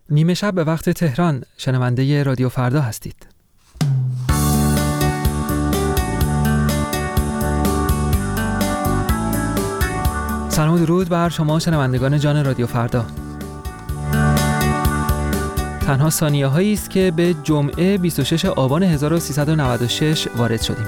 نیمه شب به وقت تهران، شنونده رادیو فردا هستید. سلام و درود بر شما شنوندگان جان رادیو فردا. تنها ثانیه هایی است که به جمعه 26 آبان 1396 وارد شدیم.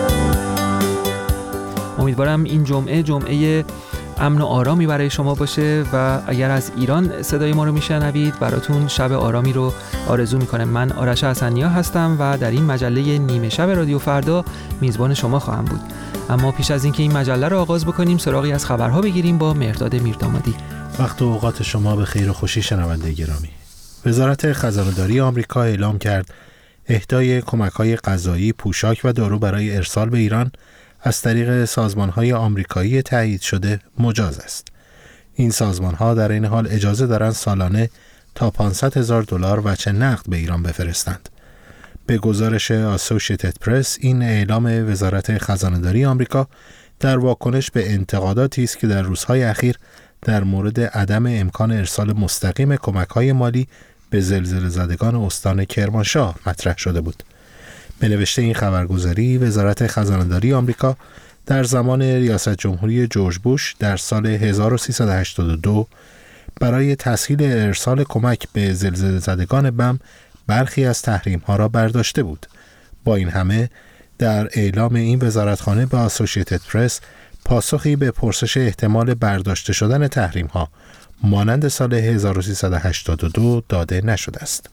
امیدوارم این جمعه امن و آرامی برای شما باشه و اگر از ایران صدای ما رو میشنوید براتون شب آرامی رو آرزو میکنم. من آرش حسنیا هستم و در این مجله نیمه شب رادیو فردا میزبان شما خواهم بود. اما پیش از اینکه این مجله رو آغاز بکنیم سراغی از خبرها بگیریم با مهرداد میردامادی. وقت و اوقات شما به خیر و خوشی شنونده گرامی. وزارت خزانه‌داری آمریکا اعلام کرد اهدای کمک‌های غذایی، پوشاک و دارو برای ارسال به ایران از طریق سازمان‌های آمریکایی تایید شده مجاز است. این سازمان‌ها در این حال اجازه دارند سالانه تا $500,000 وجه نقد به ایران بفرستند. به گزارش آسوشیتد پرس، این اعلام وزارت خزانه‌داری آمریکا در واکنش به انتقاداتی است که در روزهای اخیر در مورد عدم امکان ارسال مستقیم کمک‌های مالی به زلزله زدگان استان کرمانشاه مطرح شده بود. به نوشته این خبرگزاری، وزارت خزانه‌داری آمریکا در زمان ریاست جمهوری جورج بوش در سال 1382 برای تسهیل ارسال کمک به زلزله زدگان بم برخی از تحریم‌ها را برداشته بود. با این همه در اعلام این وزارتخانه به آسوشیتد پرس پاسخی به پرسش احتمال برداشته شدن تحریم‌ها مانند سال 1382 داده نشده است.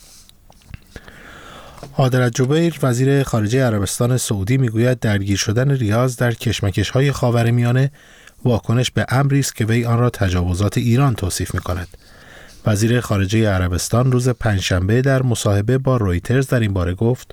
عادل الجبیر وزیر خارجه عربستان سعودی میگوید درگیر شدن ریاض در کشمکش‌های خاورمیانه واکنش به امری است که وی آن را تجاوزات ایران توصیف می‌کند. وزیر خارجه عربستان روز پنجشنبه در مصاحبه با رویترز در این باره گفت: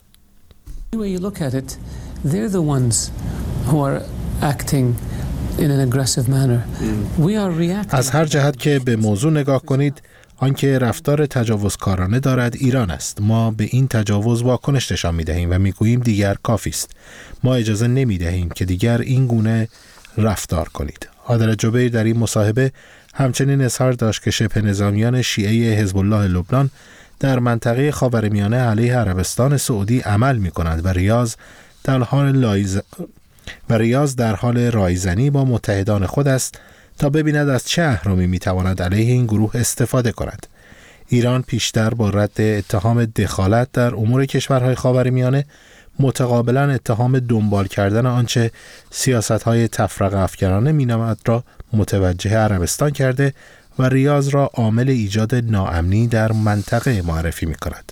از هر جهت که به موضوع نگاه کنید، آنکه رفتار تجاوزکارانه دارد ایران است. ما به این تجاوز واکنش نشان می‌دهیم و می‌گوییم دیگر کافی است. ما اجازه نمی‌دهیم که دیگر این گونه رفتار کنید. عادل الجبیر در این مصاحبه همچنین اظهار داشت که شبه نظامیان شیعه حزب الله لبنان در منطقه خاورمیانه علیه عربستان سعودی عمل می‌کنند و ریاض در حال رایزنی با متحدان خود است تا ببیند از چه اهرامی میتواند علیه این گروه استفاده کند. ایران پیشتر با رد اتهام دخالت در امور کشورهای خاورمیانه متقابلا اتهام دنبال کردن آنچه سیاست‌های تفرقه افکنانه مینامد را متوجه عربستان کرده و ریاض را عامل ایجاد ناامنی در منطقه معرفی می‌کند.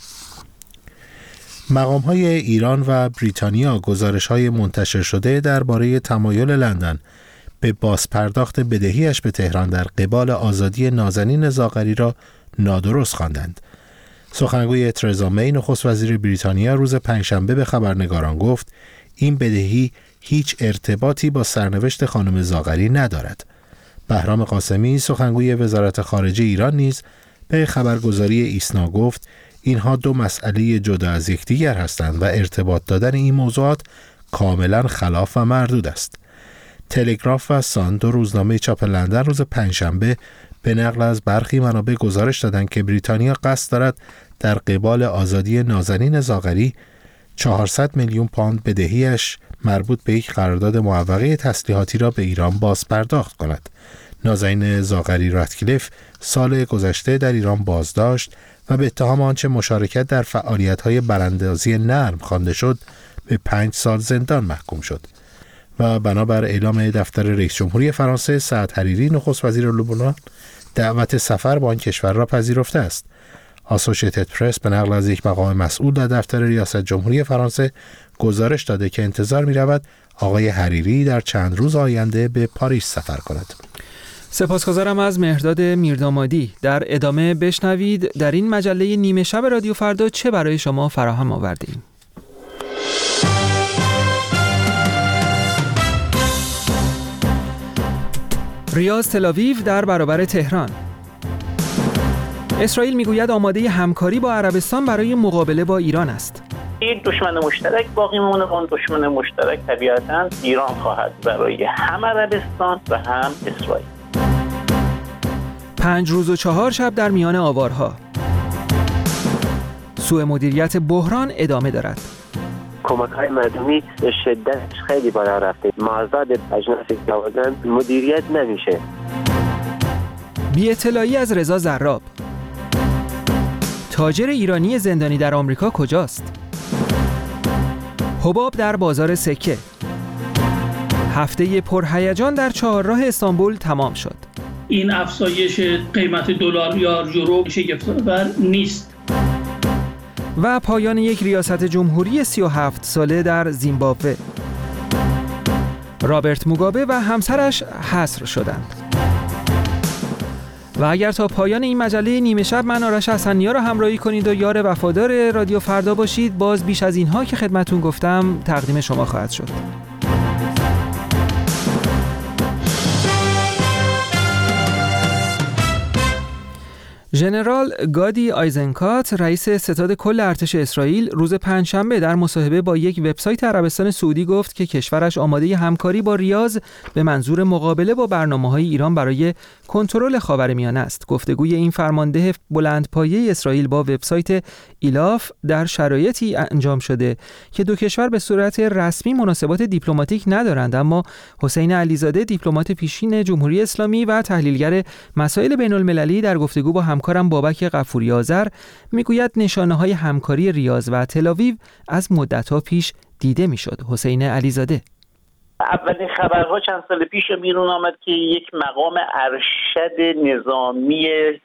مقام‌های ایران و بریتانیا گزارش‌های منتشر شده درباره تمایل لندن به بازپرداخت بدهیش به تهران در قبال آزادی نازنین زاغری را نادرست خواندند. سخنگوی ترزا می نخست وزیر بریتانیا روز پنجشنبه به خبرنگاران گفت این بدهی هیچ ارتباطی با سرنوشت خانم زاغری ندارد. بهرام قاسمی سخنگوی وزارت خارجه ایران نیز به خبرگزاری ایسنا گفت اینها دو مسئله جدا از یکدیگر هستند و ارتباط دادن این موضوعات کاملا خلاف و مردود است. تلگراف و سان، دو روزنامه چاپ لندن، روز پنجشنبه به نقل از برخی منابع گزارش دادند که بریتانیا قصد دارد در قبال آزادی نازنین زاغری 400 میلیون پوند بدهیش مربوط به یک قرارداد معوقه تسلیحاتی را به ایران باز پرداخت کند. نازنین زاغری راتکلیف سال گذشته در ایران بازداشت و به اتهام آنچه مشارکت در فعالیت‌های براندازی نرم خوانده شد به 5 سال زندان محکوم شد. و بنابر اعلام دفتر رئیس جمهوری فرانسه، سعد حریری نخست وزیر لبنان دعوت سفر به آن کشور را پذیرفته است. آسوشیتد پرس به نقل از یک مقام مسئول در دفتر ریاست جمهوری فرانسه گزارش داده که انتظار می‌رود آقای حریری در چند روز آینده به پاریس سفر کند. سپاسگزارم از مهرداد میردامادی. در ادامه بشنوید در این مجله نیمه شب رادیو فردا چه برای شما فراهم آوردیم. ریاض تل‌آویو در برابر تهران. اسرائیل میگوید آماده همکاری با عربستان برای مقابله با ایران است. این دشمن مشترک باقی میمونه. اون دشمن مشترک طبیعتاً ایران خواهد برای هم عربستان و هم اسرائیل. 5 روز و 4 شب در میان آوارها. سوء مدیریت بحران ادامه دارد. کمک‌های مردمی شدتش خیلی بالا رفته. مازاد اجناس جوازن مدیریت نمیشه. بی اطلاعی از رضا زراب. تاجر ایرانی زندانی در آمریکا کجاست؟ حباب در بازار سکه. هفته پرهیجان در چهارراه استانبول تمام شد. این افزایش قیمت دلار یا یورو شگفت‌آور نیست. و پایان یک ریاست جمهوری 37 ساله در زیمبابوه. رابرت موگابه و همسرش حصر شدند. و اگر تا پایان این مجله نیمه شب من آرش حسنی‌ها را همراهی کنید و یار وفادار رادیو فردا باشید، باز بیش از اینها که خدمتون گفتم تقدیم شما خواهد شد. ژنرال گادی آیزنکات، رئیس ستاد کل ارتش اسرائیل، روز پنجشنبه در مصاحبه با یک وبسایت عربستان سعودی گفت که کشورش آماده همکاری با ریاض به منظور مقابله با برنامه‌های ایران برای کنترل خاورمیانه است. گفتگوی این فرمانده بلندپایه اسرائیل با وبسایت ایلاف در شرایطی انجام شده که دو کشور به صورت رسمی مناسبات دیپلماتیک ندارند، اما حسین علیزاده، دیپلمات پیشین جمهوری اسلامی و تحلیلگر مسائل بین‌المللی، در گفتگو با همکارم بابک غفوری آذر میگوید نشانه‌های همکاری ریاض و تل‌آویو از مدت‌ها پیش دیده میشد. حسین علیزاده: اولین خبرها چند سال پیش بیرون آمد که یک مقام ارشد نظامی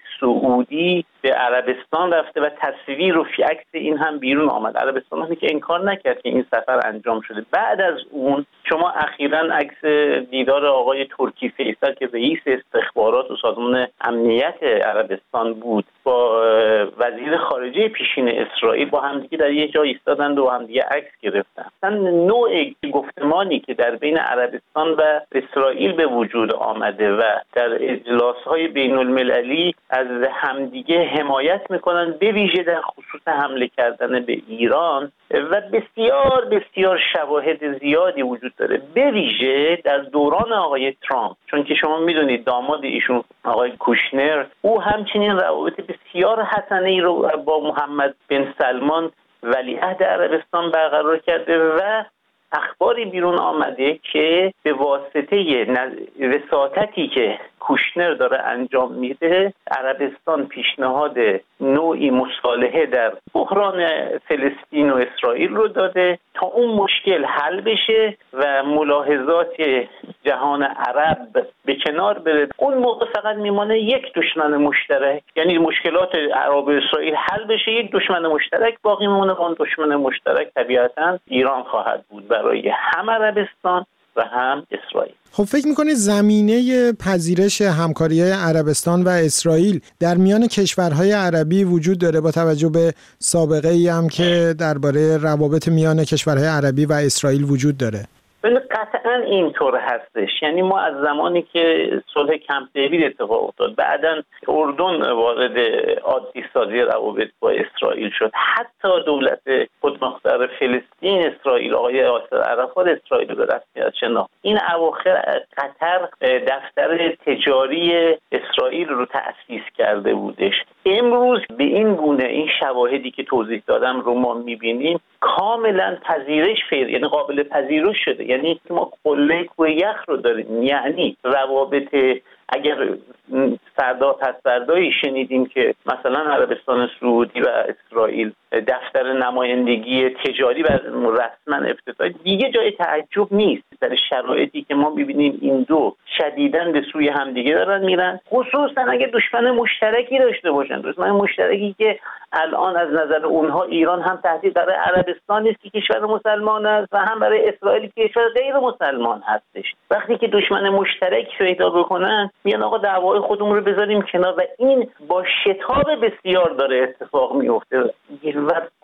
سعودی به عربستان رفته و تصویر و عکس این هم بیرون آمد. عربستان هم که انکار نکرد که این سفر انجام شده. بعد از اون شما اخیراً عکس دیدار آقای ترکی فیصل که رئیس استخبارات و سازمان امنیت عربستان بود با وزیر خارجه پیشین اسرائیل با همدیگه در یک جا ایستادند و همدیگه عکس گرفتن. اصلا نوع گفتمانی که در بین عربستان و اسرائیل به وجود آمده و در اجلاس‌های بین‌المللی از همدیگه حمایت میکنن، به ویژه در خصوص حمله کردن به ایران، و بسیار بسیار شواهد زیادی وجود داره، به ویژه در دوران آقای ترامپ، چون که شما میدونید داماد ایشون آقای کوشنر، او همچنین روابط بسیار حسنه‌ای رو با محمد بن سلمان ولیعهد عربستان برقرار کرده و اخباری بیرون آمده که به واسطه وساطتی که کوشنر داره انجام میده، عربستان پیشنهاد نوعی مصالحه در بحران فلسطین و اسرائیل رو داده تا اون مشکل حل بشه و ملاحظات جهان عرب به کنار بره. اون موقع فقط میمانه یک دشمن مشترک، یعنی مشکلات عرب و اسرائیل حل بشه، یک دشمن مشترک باقی میمونه. اون دشمن مشترک طبیعتاً ایران خواهد بود برای هم عربستان و هم اسرائیل. خب فکر میکنید زمینه پذیرش همکاری‌های عربستان و اسرائیل در میان کشورهای عربی وجود داره با توجه به سابقه‌ای هم که درباره روابط میان کشورهای عربی و اسرائیل وجود داره؟ قطعاً اینطور هستش. یعنی ما از زمانی که صلح کمپ دیوید اتفاق افتاد، بعداً اردن وارد عادی سازی روابط با اسرائیل شد، حتی دولت خودمختار فلسطین اسرائیل، آقای یاسر عرفات اسرائیل رو به رسمیت شناخت. این اواخر قطر دفتر تجاری اسرائیل رو تأسیس کرده بودش. امروز به این گونه این شواهدی که توضیح دادم رو ما می‌بینیم کاملا پذیرش یعنی قابل پذیرش شده. یعنی ما قله کوه یخ رو داریم. یعنی روابط، اگر فردا پس فردایی شنیدیم که مثلا عربستان سعودی و اسرائیل دفتر نمایندگی تجاری و رسما افتتاح، دیگه جای تعجب نیست در شرایطی که ما ببینیم این دو شدیداً به سوی همدیگه دارن میرن، خصوصا اگه دشمن مشترکی داشته باشن. دشمن مشترکی که الان از نظر اونها ایران هم تهدید برای عربستان است که کشور مسلمان است و هم برای اسرائیل که کشور غیر مسلمان هستش. وقتی که دشمن مشترک پیدا بکنن میان آقا دعوای خودمون رو بذاریم کنار، و این با شتاب بسیار داره اتفاق میفته و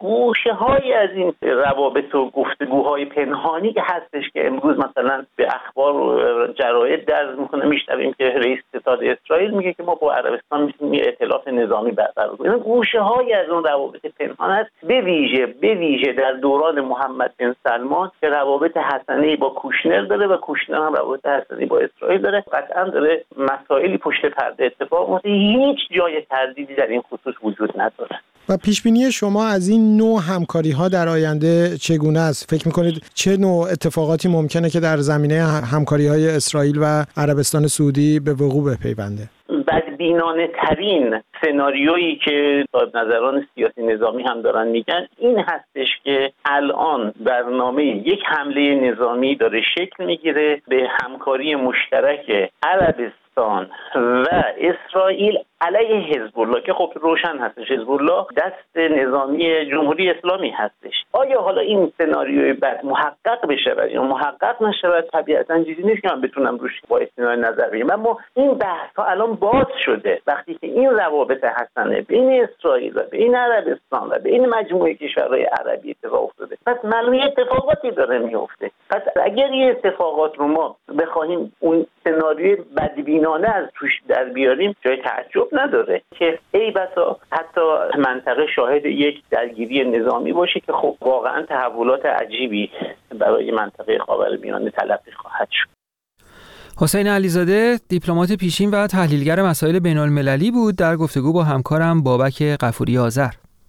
گوشه‌هایی از این روابط و گفتگوهای پنهانی که هستش که امروز مثلا به اخبار و جراید درز میکنه، میشنویم که رئیس ستاد اسرائیل میگه که ما با عربستان میتونیم ائتلاف نظامی برقرار کنیم. گوشه‌هایی از اون روابط پنهان است، به ویژه در دوران محمد بن سلمان که روابط حسنه‌ای با کوشنر داره و کوشنر هم روابط حسنه‌ای با اسرائیل داره. قطعا داره مسائلی پشت پرده اتفاق میفته، هیچ جای تردیدی در این خصوص وجود نداره. و پیشبینی شما از این نوع همکاری‌ها در آینده چگونه است؟ فکر می‌کنید چه نوع اتفاقاتی ممکنه که در زمینه همکاری‌های اسرائیل و عربستان سعودی به وقوع بپیونده؟ بدبینانه ترین سناریویی که صاحب نظران سیاسی نظامی هم دارن میگن این هستش که الان برنامه یک حمله نظامی داره شکل میگیره به همکاری مشترک عربستان و اسرائیل علیه حزب الله که خب روشن هستش حزب الله دست نظامی جمهوری اسلامی هستش. آیا حالا این سناریوی بعد محقق بشه یا محقق نشه؟ طبیعتا چیزی نیست که من بتونم روش با استناد نظر بگیرم، اما این بحث ها الان باز شده وقتی که این روابط حسنه بین اسرائیل و بین عربستان و بین مجموعه کشورهای عربی اتفاق افتاده. پس معلومه اتفاقاتی داره میفته. پس اگر این اتفاقات رو ما بخوایم اون سناریوی بدبینانه از توش در بیاریم جای تعجب نداره که ای بسا حتی منطقه شاهد یک درگیری نظامی باشه که خب واقعا تحولات عجیبی برای منطقه خاورمیانه تلقی خواهد شد. حسین علیزاده دیپلمات پیشین و تحلیلگر مسائل بین‌المللی بود در گفتگو با همکارم بابک غفوری آذر.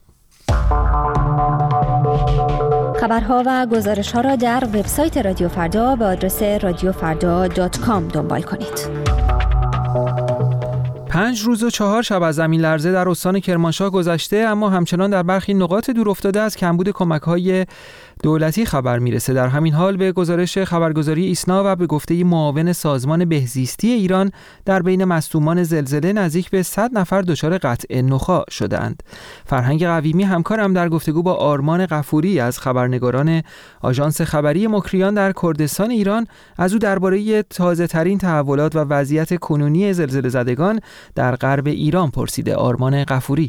خبرها و گزارش‌ها را در وبسایت رادیو فردا به آدرس radiofrda.com دنبال کنید. 5 روز و 4 شب از زمین لرزه در استان کرمانشاه گذشته، اما همچنان در برخی نقاط دورافتاده از کمبود کمک‌های دولتی خبر میرسه. در همین حال به گزارش خبرگزاری ایسنا و به گفته معاون سازمان بهزیستی ایران در بین مصدومان زلزله نزدیک به 100 نفر دچار قطع نخاع شدند. فرهنگ قویمی همکارم در گفتگو با آرمان غفوری از خبرنگاران آژانس خبری مکریان در کردستان ایران از او درباره تازه‌ترین تحولات و وضعیت کنونی زلزله زدگان در غرب ایران پرسیده. آرمان غفوری: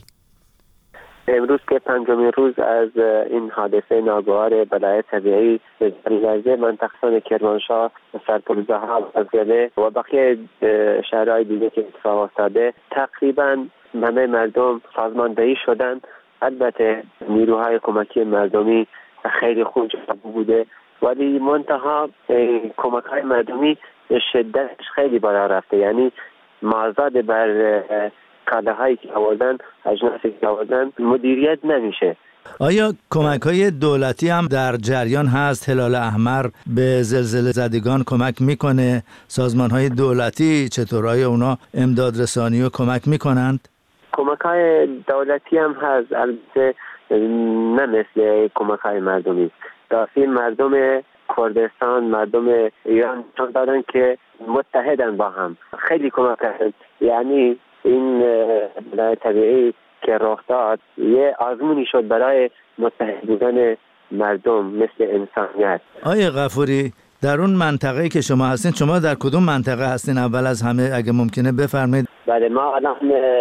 امروز که پنجمین روز از این حادثه ناگوار بلای طبیعی زلزله منطقه کرمانشاه، سرپل‌زها و بقیه شهرهای دیگه که اتفاق افتاده، تقریبا همه مردم سازماندهی شدن. البته نیروهای کمکی مردمی خیلی خوب بوده، ولی منتها کمک‌های مردمی شدتش خیلی بالا رفته، یعنی مازاد بر کالاهایی که آوردن، اجناسی که آوردن مدیریت نمیشه. آیا کمک‌های دولتی هم در جریان هست؟ هلال احمر به زلزله زدگان کمک میکنه؟ سازمان‌های دولتی چطور؟ آیا اونا امداد رسانی و کمک میکنند؟ کمک‌های دولتی هم هست، البته نه مثل کمک‌های مردمی. دافی مردم کردستان، مردم ایران چون دارن که متحدن با هم، خیلی کمک کردن. یعنی این بلای طبیعی که رخ داد یه آزمونی شد برای متحد بودن مردم مثل انسانیت. آقای غفوری، در اون منطقه‌ای که شما هستین، شما در کدوم منطقه هستین؟ اول از همه اگه ممکنه بفرمایید. بله، ما الان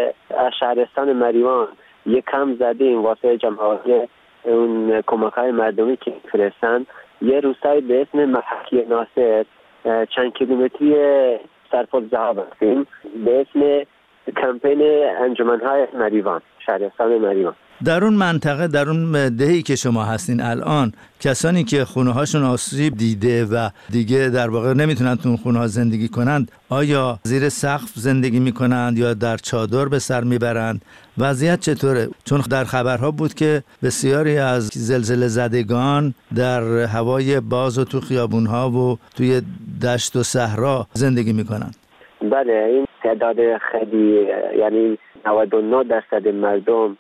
شهرستان مریوان یک کم زدیم واسه جمعیت اون کمک‌های مردمی که فرستن. یه روستایی به اسم محکی ناصر چند کیلومتری سرپل‌زها هستیم به اسم کمپین انجمن‌های مریوان، شهرستان مریوان. در اون منطقه، در اون دهی که شما هستین الان، کسانی که خونه‌هاشون آسیب دیده و دیگه در واقع نمیتونن تو اون خونه‌ها زندگی کنند، آیا زیر سقف زندگی میکنند یا در چادر به سر میبرند؟ وضعیت چطوره؟ چون در خبرها بود که بسیاری از زلزله زدگان در هوای باز و تو خیابون‌ها و توی دشت و صحرا زندگی میکنند. بله، این تعداد خیلی، یعنی 99% مردم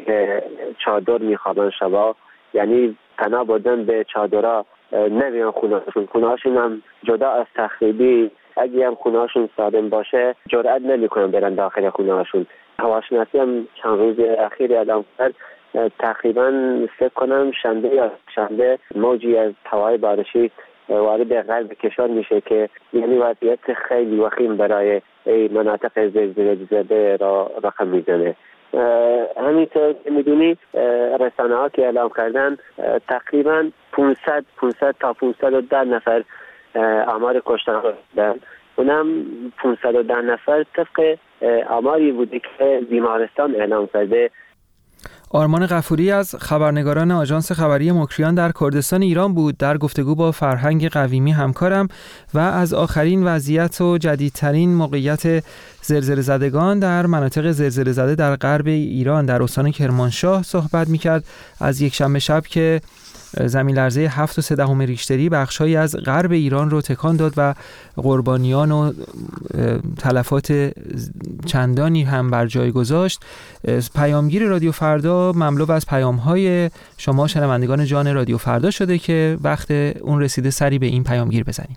چادر میخوابن شبا، یعنی پناه بردن به چادرها، نمیان خونهاشون هم جدا از تخریبی. اگه هم خونهاشون سالم باشه جرئت نمیکنن برن داخل خونهاشون. هواشناسی هم چند روز اخیر اعلام کرد تقریبا فکر کنم شنبه موجی از هوای بارشی وارد غرب کشور میشه که یعنی وضعیت خیلی وخیم برای مناطق زلزله زده را رقم میزنه. همینطور که میدونی رسانه ها که اعلام کردن تقریبا 500 تا 510 نفر آمار کشتن دادن. اونم 510 نفر طبق آماری بوده که بیمارستان اعلام کرده. آرمان غفوری از خبرنگاران آژانس خبری مکریان در کردستان ایران بود در گفتگو با فرهنگ قویمی همکارم و از آخرین وضعیت و جدیدترین موقعیت زلزله زدگان در مناطق زلزله زده در غرب ایران در استان کرمانشاه صحبت می‌کرد. از یک شنبه شب که زمین لرزه 7.3 ریشتری بخش‌هایی از غرب ایران رو تکان داد و قربانیان و تلفات چندانی هم بر جای گذاشت، پیامگیر رادیو فردا مملو از پیام‌های شما شنوندگان جان رادیو فردا شده که وقت اون رسیده سری به این پیامگیر بزنیم.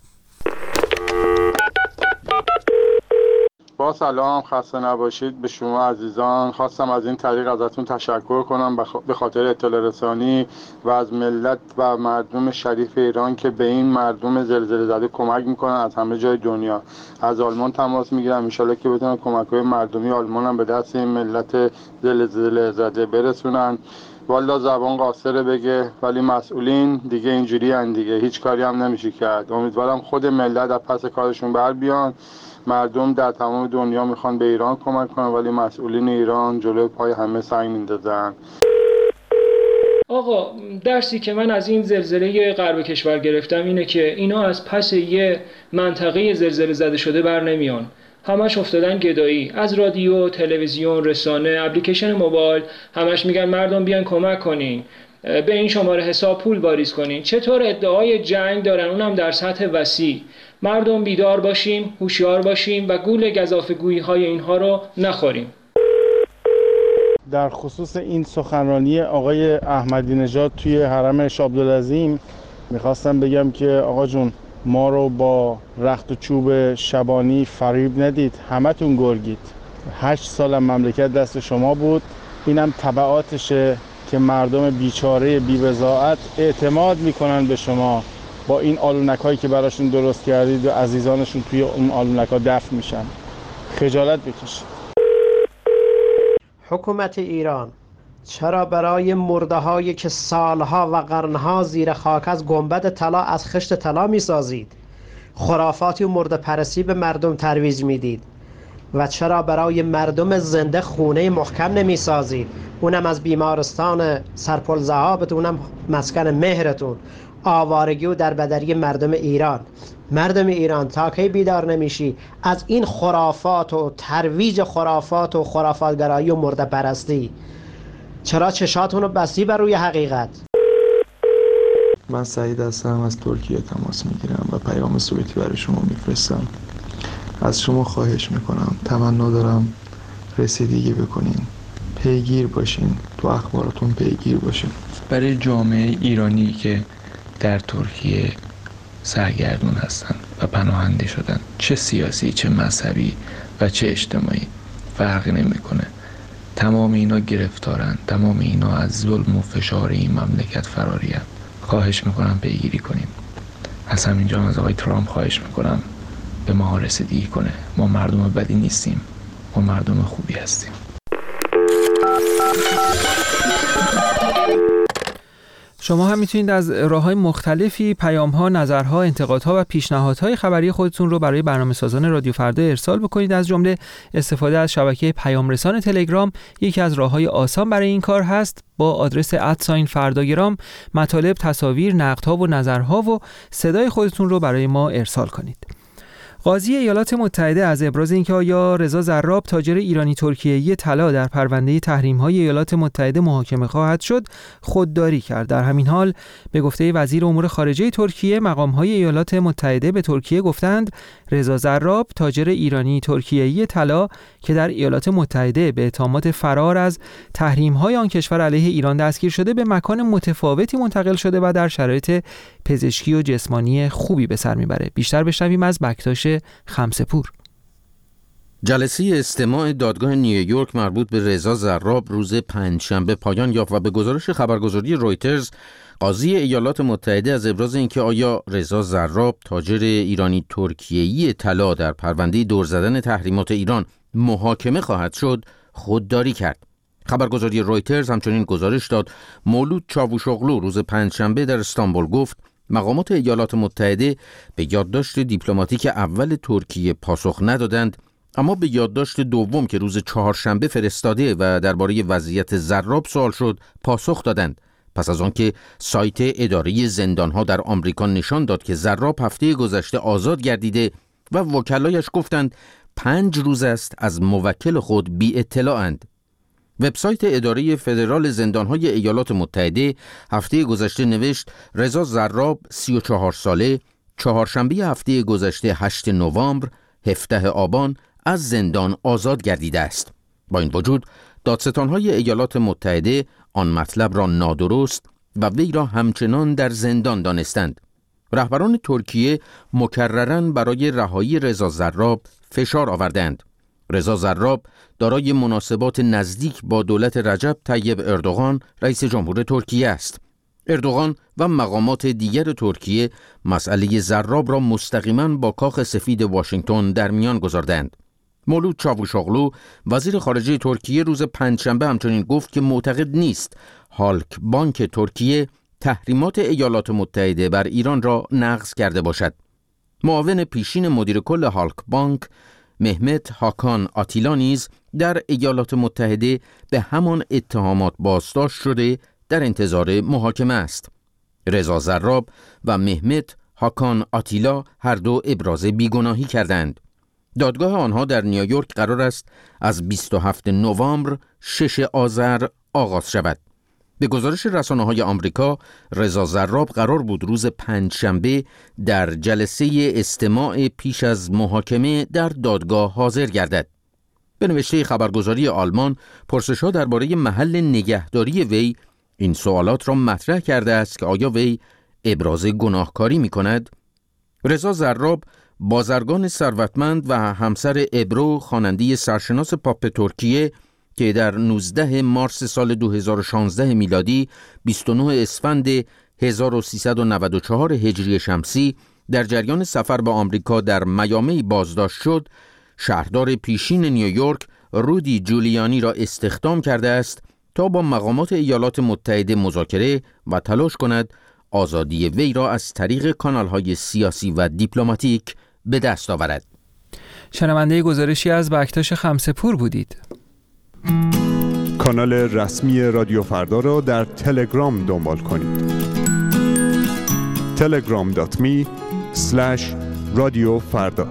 با سلام، خسته نباشید به شما عزیزان. خواستم از این طریق ازتون تشکر کنم به خاطر اطلاع رسانی و از ملت و مردم شریف ایران که به این مردم زلزله زده کمک میکنن از همه جای دنیا. از آلمان تماس میگیرم، ان شاءالله که بتونن کمک‌های مردمی آلمان هم به دست این ملت زلزله زده برسونن. والا زبان قاصره بگه، ولی مسئولین دیگه اینجوری ان دیگه، هیچ کاری هم نمیشه کرد. امیدوارم خود ملت از پس کارشون بر بیان. مردم در تمام دنیا میخوان به ایران کمک کنن ولی مسئولین ایران جلوی پای همه سنگ میندازن. آقا درسی که من از این زلزله غرب کشور گرفتم اینه که اینا از پس یه منطقه زلزله زده شده بر نمیان. همش افتادن گدایی. از رادیو، تلویزیون، رسانه، اپلیکیشن موبایل همش میگن مردم بیان کمک کنین، به این شماره حساب پول واریز کنین. چطور ادعای جنگ دارن، اونم در سطح وسیع. مردم بیدار باشیم، هوشیار باشیم و گول گزافه‌گویی‌های اینها رو نخوریم. در خصوص این سخنرانی آقای احمدی نژاد توی حرم شاه عبدالعظیم میخواستم بگم که آقا جون، ما رو با رخت و چوب شبانی فریب ندید، همتون گرگید. 8 سال مملکت دست شما بود، اینم تبعاتشه که مردم بیچاره بی‌بضاعت اعتماد میکنن به شما. با این آلونک‌هایی که براشون درست کردید و عزیزانشون توی اون آلونک‌ها دفن میشن. خجالت بکشید. حکومت ایران چرا برای مرده‌هایی که سالها و قرنها زیر خاک از گنبد طلا از خشت طلا میسازید خرافاتی و مرده پرستی به مردم ترویج میدید؟ و چرا برای مردم زنده خونه محکم نمیسازید؟ اونم از بیمارستان سرپل ذهابتون، اونم مسکن مهرتون. آوارگی و دربدری مردم ایران. مردم ایران تا کی بیدار نمیشی از این خرافات و ترویج خرافات و خرافاتگرایی و مرده پرستی؟ چرا چشاتون رو بستی بر روی حقیقت؟ من سعید هستم، از ترکیه تماس میگیرم و پیام صوتی برای شما میفرستم. از شما خواهش میکنم، تمنا دارم رسیدگی بکنین، پیگیر باشین، تو اخباراتون پیگیر باشین. برای جامعه ایرانی که در ترکیه سرگردون هستن و پناهنده شدن، چه سیاسی، چه مذهبی و چه اجتماعی فرقی نمیکنه، تمام اینا گرفتارن، تمام اینا از ظلم و فشار این مملکت فرارین. خواهش میکنم پیگیری کنیم. از همینجا از آقای ترامپ خواهش میکنم به ما رسیدگی کنه. ما مردم بدی نیستیم، ما مردم خوبی هستیم. شما هم میتونید از راه‌های مختلفی پیام‌ها، نظرها، انتقادها و پیشنهادهای خبری خودتون رو برای برنامه‌سازان رادیو فردا ارسال بکنید. از جمله استفاده از شبکه پیام رسان تلگرام یکی از راه‌های آسان برای این کار هست. با آدرس @فرداگرام مطالب، تصاویر، نقدها و نظرها و صدای خودتون رو برای ما ارسال کنید. قاضی ایالات متحده از ابراز اینکه آیا رضا زراب تاجر ایرانی ترکیه‌ای طلا در پرونده تحریم‌های ایالات متحده محاکمه خواهد شد خودداری کرد. در همین حال به گفته وزیر امور خارجه ترکیه، مقام‌های ایالات متحده به ترکیه گفتند رضا زراب تاجر ایرانی ترکیه‌ای طلا که در ایالات متحده به اتهامات فرار از تحریم‌های آن کشور علیه ایران دستگیر شده به مکان متفاوتی منتقل شده و در شرایط پزشکی و جسمانی خوبی به سر میبره. بیشتر بشنویم از بکتاش خمسه‌پور. جلسه استماع دادگاه نیویورک مربوط به رضا زراب روز پنجشنبه پایان یافت و به گزارش خبرگزاری رویترز، قاضی ایالات متحده از ابراز اینکه آیا رضا زراب تاجر ایرانی ترکیه‌ای طلا در پرونده دور زدن تحریمات ایران محاکمه خواهد شد خودداری کرد. خبرگزاری رویترز همچنین گزارش داد مولود چاوشوغلو روز پنجشنبه در استانبول گفت مقامات ایالات متحده به یادداشت دیپلماتیک اول ترکیه پاسخ ندادند، اما به یادداشت دوم که روز چهارشنبه فرستاده و درباره وضعیت زراب سوال شد پاسخ دادند. پس از آنکه سایت اداره زندانها در آمریکا نشان داد که زراب هفته گذشته آزاد گردیده و وکلایش گفتند 5 روز است از موکل خود بی اطلاعند. وبسایت اداره فدرال زندانهای ایالات متحده هفته گذشته نوشت رضا زراب 34 ساله چهارشنبه هفته گذشته 8 نوامبر 17 آبان از زندان آزاد گردیده است. با این وجود دادستانهای ایالات متحده آن مطلب را نادرست و وی را همچنان در زندان دانستند. رهبران ترکیه مکرراً برای رهایی رضا زراب فشار آوردند. رضا زراب دارای مناسبات نزدیک با دولت رجب طیب اردوغان رئیس جمهور ترکیه است. اردوغان و مقامات دیگر ترکیه مسئله زراب را مستقیما با کاخ سفید واشنگتن در میان گذاردند. مولود چاوشوغلو وزیر خارجه ترکیه روز پنجشنبه همچنین گفت که معتقد نیست هالک بانک ترکیه تحریمات ایالات متحده بر ایران را نقض کرده باشد. معاون پیشین مدیر کل هالک بانک مهمت هاکان آتیلا نیز در ایالات متحده به همان اتهامات بازداشت شده در انتظار محاکمه است. رضا زراب و مهمت هاکان آتیلا هر دو ابراز بیگناهی کردند. دادگاه آنها در نیویورک قرار است از 27 نوامبر 6 آذر آغاز شود. به گزارش رسانه‌های آمریکا، رضا زراب قرار بود روز پنجشنبه در جلسه استماع پیش از محاکمه در دادگاه حاضر گردد. به نوشته خبرگزاری آلمان، پرسش‌ها درباره محل نگهداری وی این سوالات را مطرح کرده است که آیا وی ابراز گناهکاری می‌کند؟ رضا زراب بازرگان ثروتمند و همسر ابرو خواننده سرشناس پاپ ترکیه که در 19 مارس سال 2016 میلادی 29 اسفند 1394 هجری شمسی در جریان سفر به آمریکا در میامی بازداشت شد، شهردار پیشین نیویورک رودی جولیانی را استخدام کرده است تا با مقامات ایالات متحده مذاکره و تلاش کند آزادی وی را از طریق کانال‌های سیاسی و دیپلماتیک به دست آورد. شنونده گزارشی از بکتاش خمسه‌پور بودید. کانال رسمی رادیو فردا را در تلگرام دنبال کنید. telegram.me/radiofarda.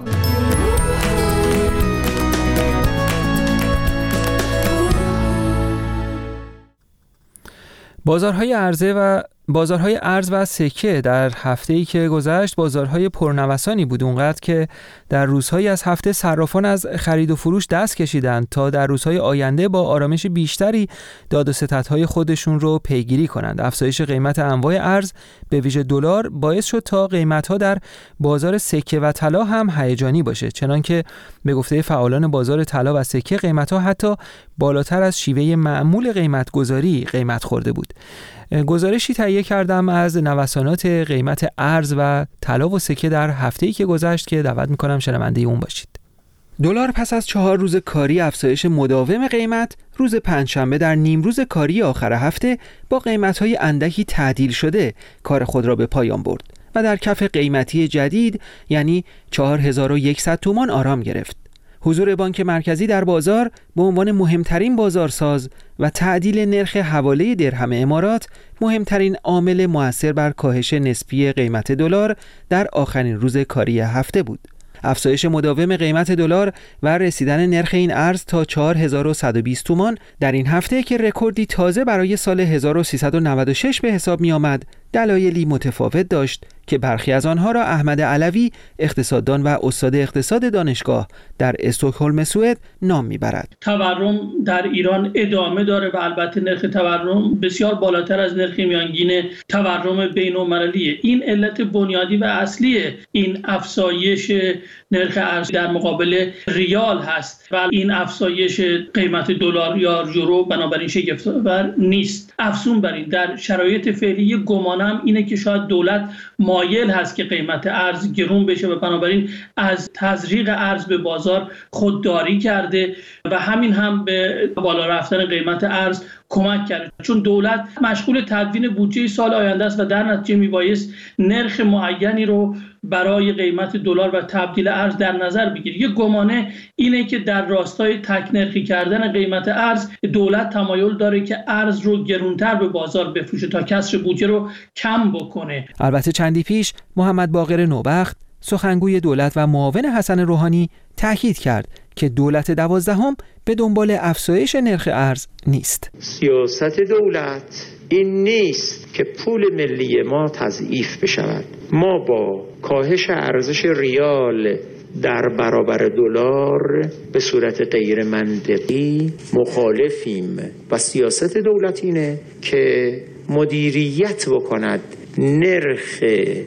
بازارهای ارز و سکه در هفته‌ای که گذشت بازارهای پرنوسانی بود، اونقدر که در روزهایی از هفته صرافان از خرید و فروش دست کشیدند تا در روزهای آینده با آرامش بیشتری داد و ستدهای خودشون رو پیگیری کنند. افزایش قیمت انواع ارز به ویژه دلار باعث شد تا قیمت‌ها در بازار سکه و طلا هم هیجانی باشه، چنانکه به گفته فعالان بازار طلا و سکه قیمت‌ها حتی بالاتر از شیوه معمول قیمت‌گذاری قیمت خورده بود. گزارشی تهیه کردم از نوسانات قیمت ارز و طلا و سکه در هفته‌ای که گذشت که دعوت می‌کنم شنونده اون باشید. دلار پس از 4 روز کاری افزایش مداوم قیمت، روز پنجشنبه در نیمروز کاری آخر هفته با قیمت‌های اندکی تعدیل شده کار خود را به پایان برد و در کف قیمتی جدید یعنی 4100 تومان آرام گرفت. حضور بانک مرکزی در بازار به عنوان مهمترین بازارساز و تعدیل نرخ حواله درهم امارات مهمترین عامل مؤثر بر کاهش نسبی قیمت دلار در آخرین روز کاری هفته بود. افزایش مداوم قیمت دلار و رسیدن نرخ این ارز تا 4120 تومان در این هفته که رکوردی تازه برای سال 1396 به حساب می آمد، دلایلی متفاوت داشت که برخی از آنها را احمد علوی، اقتصاددان و استاد اقتصاد دانشگاه در استکهلم سوئد نام میبرد. تورم در ایران ادامه داره و البته نرخ تورم بسیار بالاتر از نرخ میانگین تورم بین‌المللیه. این علت بنیادی و اصلی این افزایش نرخ ارز در مقابل ریال هست و این افزایش قیمت دلار یا یورو بنابراین شگفت‌آور نیست. افزون بر این در شرایط فعلی گمان گمان هم اینه که شاید دولت مایل هست که قیمت ارز گرون بشه و بنابراین از تزریق ارز به بازار خودداری کرده و همین هم به بالا رفتن قیمت ارز کمک کرده، چون دولت مشغول تدوین بودجه سال آینده است و در نتیجه میبایست نرخ معینی رو برای قیمت دلار و تبدیل ارز در نظر بگیره. یک گمانه اینه که در راستای تک نرخی کردن قیمت ارز دولت تمایل داره که ارز رو گرونتر به بازار بفروشه تا کسر بودجه رو کم بکنه. البته چندی پیش محمد باقر نوبخت سخنگوی دولت و معاون حسن روحانی تاکید کرد که دولت 12 به دنبال افزایش نرخ ارز نیست. سیاست دولت این نیست که پول ملی ما تضعیف بشود. ما با کاهش ارزش ریال در برابر دلار به صورت غیر منطقی مخالفیم و سیاست دولت اینه که مدیریت بکند نرخ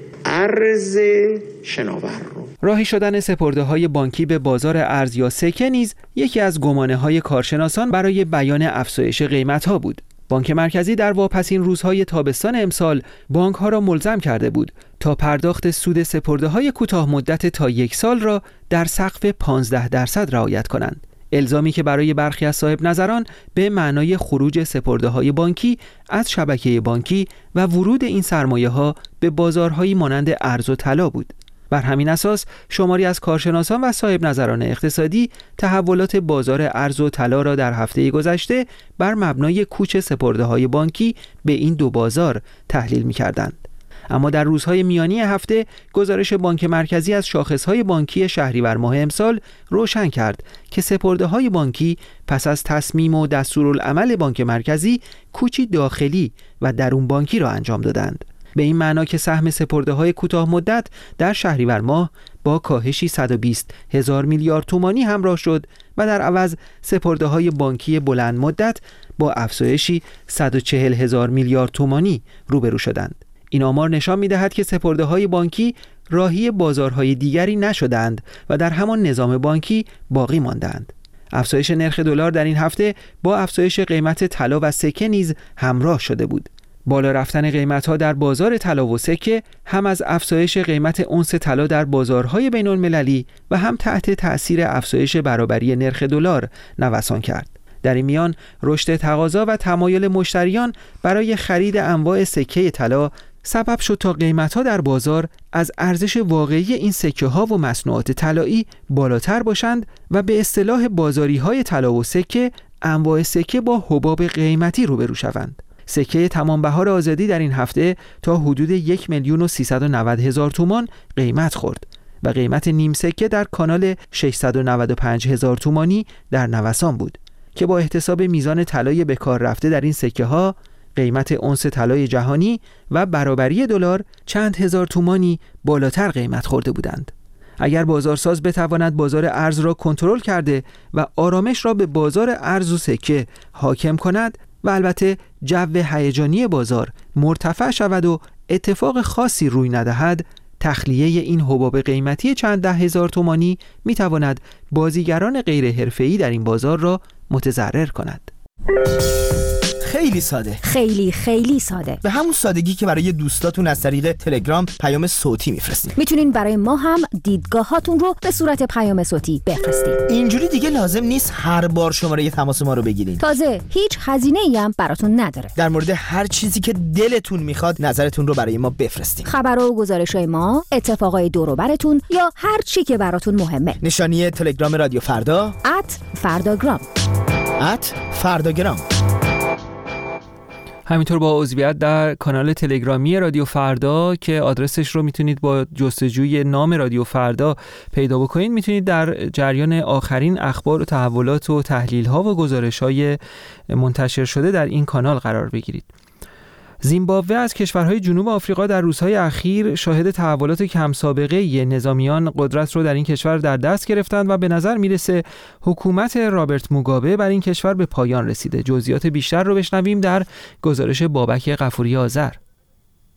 ارز شناور رو. راهی شدن سپرده‌های بانکی به بازار ارز یا سکه نیز یکی از گمانه‌های کارشناسان برای بیان افزایش قیمت‌ها بود. بانک مرکزی در واپسین روزهای تابستان امسال بانک‌ها را ملزم کرده بود تا پرداخت سود سپرده‌های کوتاه مدت تا 1 سال را در سقف 15% رعایت کنند. الزامی که برای برخی از صاحب نظران به معنای خروج سپرده‌های بانکی از شبکه بانکی و ورود این سرمایه‌ها به بازارهایی مانند ارز و طلا بود. بر همین اساس شماری از کارشناسان و صاحب نظران اقتصادی تحولات بازار ارز و طلا را در هفته گذشته بر مبنای کوچ سپرده‌های بانکی به این دو بازار تحلیل می‌کردند. اما در روزهای میانی هفته گزارش بانک مرکزی از شاخصهای بانکی شهریور ماه امسال روشن کرد که سپرده‌های بانکی پس از تصمیم و دستورالعمل بانک مرکزی کوچی داخلی و درون بانکی را انجام دادند. به این معنا که سهم سپرده‌های کوتاه مدت در شهریور ماه با کاهشی 120,000 میلیارد تومانی همراه شد و در عوض سپرده‌های بانکی بلند مدت با افزایشی 140,000 میلیارد تومانی روبرو شدند. این آمار نشان می‌دهد که سپرده‌های بانکی راهی بازارهای دیگری نشدند و در همان نظام بانکی باقی ماندند. افزایش نرخ دلار در این هفته با افزایش قیمت طلا و سکه نیز همراه شده بود. بالا رفتن قیمت‌ها در بازار طلا و سکه هم از افزایش قیمت اونس طلا در بازارهای بین‌المللی و هم تحت تأثیر افزایش برابری نرخ دلار نوسان کرد. در این میان رشد تقاضا و تمایل مشتریان برای خرید انواع سکه طلا سبب شد تا قیمت‌ها در بازار از ارزش واقعی این سکه‌ها و مصنوعات طلایی بالاتر باشند و به اصطلاح بازاری‌های طلا و سکه انواع سکه با حباب قیمتی روبرو شوند. سکه تمام بهار آزادی در این هفته تا حدود 1,390,000 تومان قیمت خورد و قیمت نیم سکه در کانال 695,000 تومانی در نوسان بود که با احتساب میزان طلای به کار رفته در این سکه ها قیمت اونس طلای جهانی و برابری دلار چند هزار تومانی بالاتر قیمت خورده بودند. اگر بازارساز بتواند بازار ارز را کنترل کرده و آرامش را به بازار ارز و سکه حاکم کند و البته جو هیجانی بازار مرتفع شود و اتفاق خاصی روی ندهد، تخلیه این حباب قیمتی چند ده هزار تومانی میتواند بازیگران غیر حرفه‌ای در این بازار را متضرر کند. خیلی ساده، خیلی ساده، به همون سادگی که برای دوستاتون از طریق تلگرام پیام صوتی میفرستین. میتونین برای ما هم دیدگاهاتون رو به صورت پیام صوتی بفرستین. اینجوری دیگه لازم نیست هر بار شماره تماس ما رو بگیرین. تازه هیچ هزینه‌ای هم براتون نداره. در مورد هر چیزی که دلتون میخواد نظرتون رو برای ما بفرستین. خبرها و گزارش‌های ما، اتفاقای دور و براتون یا هر چی که براتون مهمه. نشانی تلگرام رادیو فردا @فرداگرام. @فرداگرام. همینطور با عضویت در کانال تلگرامی رادیو فردا که آدرسش رو میتونید با جستجوی نام رادیو فردا پیدا بکنید، میتونید در جریان آخرین اخبار و تحولات و تحلیل‌ها و گزارش‌های منتشر شده در این کانال قرار بگیرید. زیمبابوه از کشورهای جنوب آفریقا در روزهای اخیر شاهد تحولات کم سابقه نظامیان قدرت رو در این کشور در دست گرفتند و به نظر میرسه حکومت رابرت موگابه بر این کشور به پایان رسیده. جزئیات بیشتر رو بشنویم در گزارش بابک غفوری آذر.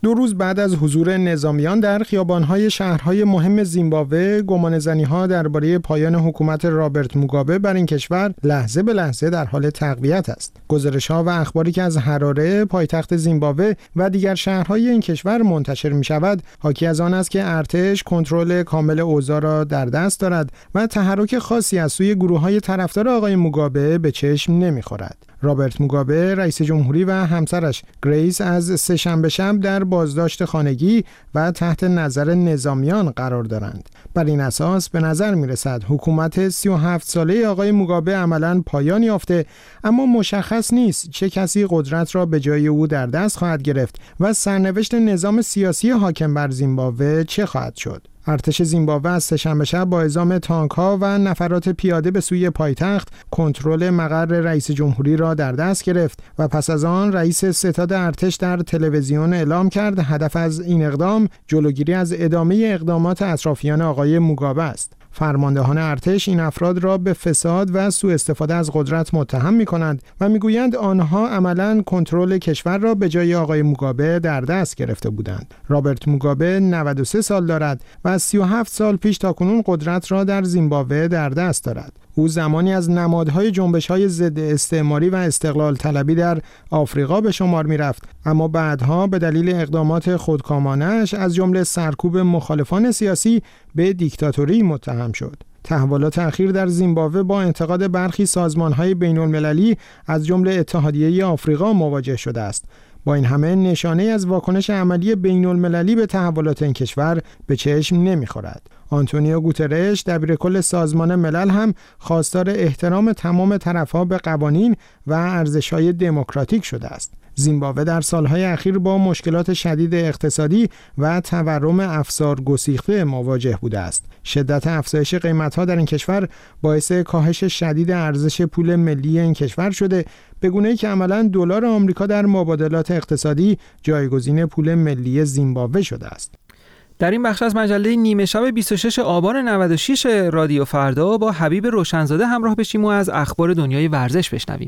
2 روز بعد از حضور نظامیان در خیابان‌های شهرهای مهم زیمبابوه، گمانه‌زنی‌ها درباره پایان حکومت رابرت موگابه بر این کشور لحظه به لحظه در حال تقویت است. گزارش‌ها و اخباری که از هراره، پایتخت زیمبابوه و دیگر شهرهای این کشور منتشر می‌شود، حاکی از آن است که ارتش کنترل کامل اوضاع را در دست دارد و تحرک خاصی از سوی گروه‌های طرفدار آقای موگابه به چشم نمی‌خورد. رابرت موگابه، رئیس جمهوری و همسرش گریس از سه‌شنبه شب در بازداشت خانگی و تحت نظر نظامیان قرار دارند. بر این اساس به نظر می‌رسد حکومت 37 ساله آقای موگابه عملاً پایان یافته، اما مشخص نیست چه کسی قدرت را به جای او در دست خواهد گرفت و سرنوشت نظام سیاسی حاکم بر زیمبابوه چه خواهد شد. ارتش زیمبابوه از سه‌شنبه شب با اعزام تانک‌ها و نفرات پیاده به سوی پایتخت کنترل مقر رئیس جمهوری را در دست گرفت و پس از آن رئیس ستاد ارتش در تلویزیون اعلام کرد هدف از این اقدام جلوگیری از ادامه اقدامات اطرافیان آقای موگابه است. فرماندهان ارتش این افراد را به فساد و سوء استفاده از قدرت متهم می‌کنند و می‌گویند آنها عملاً کنترل کشور را به جای آقای موگابه در دست گرفته بودند. رابرت موگابه 93 سال دارد و از 37 سال پیش تاکنون قدرت را در زیمبابوه در دست دارد. او زمانی از نمادهای جنبش‌های ضد استعماری و استقلال طلبی در آفریقا به شمار می‌رفت، اما بعدها به دلیل اقدامات خودکامانه‌اش از جمله سرکوب مخالفان سیاسی به دیکتاتوری متهم شد. تحولات اخیر در زیمبابوه با انتقاد برخی سازمان‌های بین‌المللی از جمله اتحادیه آفریقا مواجه شده است. با این همه نشانه از واکنش عملی بین‌المللی به تحولات این کشور به چشم نمی‌خورد. آنتونیو گوترش دبیرکل سازمان ملل هم خواستار احترام تمام طرف‌ها به قوانین و ارزش‌های دموکراتیک شده است. زیمبابوه در سالهای اخیر با مشکلات شدید اقتصادی و تورم افزار گسیخته مواجه بوده است. شدت افزایش قیمت‌ها در این کشور باعث کاهش شدید ارزش پول ملی این کشور شده، به گونه‌ای که عملاً دلار آمریکا در مبادلات اقتصادی جایگزین پول ملی زیمبابوه شده است. در این بخش از مجله نیمه شب 26 آبان 96 رادیو فردا با حبیب روشنزاده همراه بشیم و از اخبار دنیای ورزش بشنویم.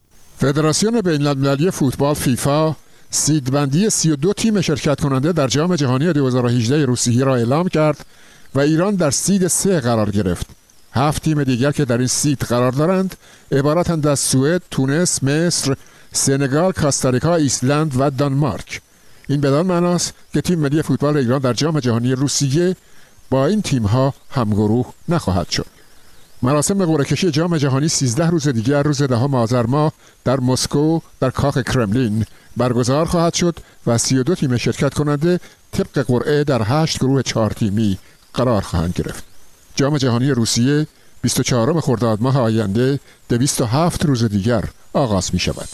فدراسیون بین‌المللی فوتبال فیفا سیدبندی 32 تیم شرکت کننده در جام جهانی 2018 روسیه را اعلام کرد و ایران در سید 3 قرار گرفت. 7 تیم دیگر که در این سید قرار دارند عبارتند از سوئد، تونس، مصر، سنگال، کاستاریکا، ایسلند و دانمارک. این بدان معناست که تیم ملی فوتبال ایران در جام جهانی روسیه با این تیم‌ها همگروه نخواهد شد. مراسم قرعه کشی جام جهانی 13 روز دیگر روز 10 آذر ماه در مسکو در کاخ کرملین برگزار خواهد شد و 32 تیم شرکت کننده طبق قرعه در 8 گروه 4 تیمی قرار خواهند گرفت. جام جهانی روسیه 24 خرداد ماه آینده 207 روز دیگر آغاز می شود.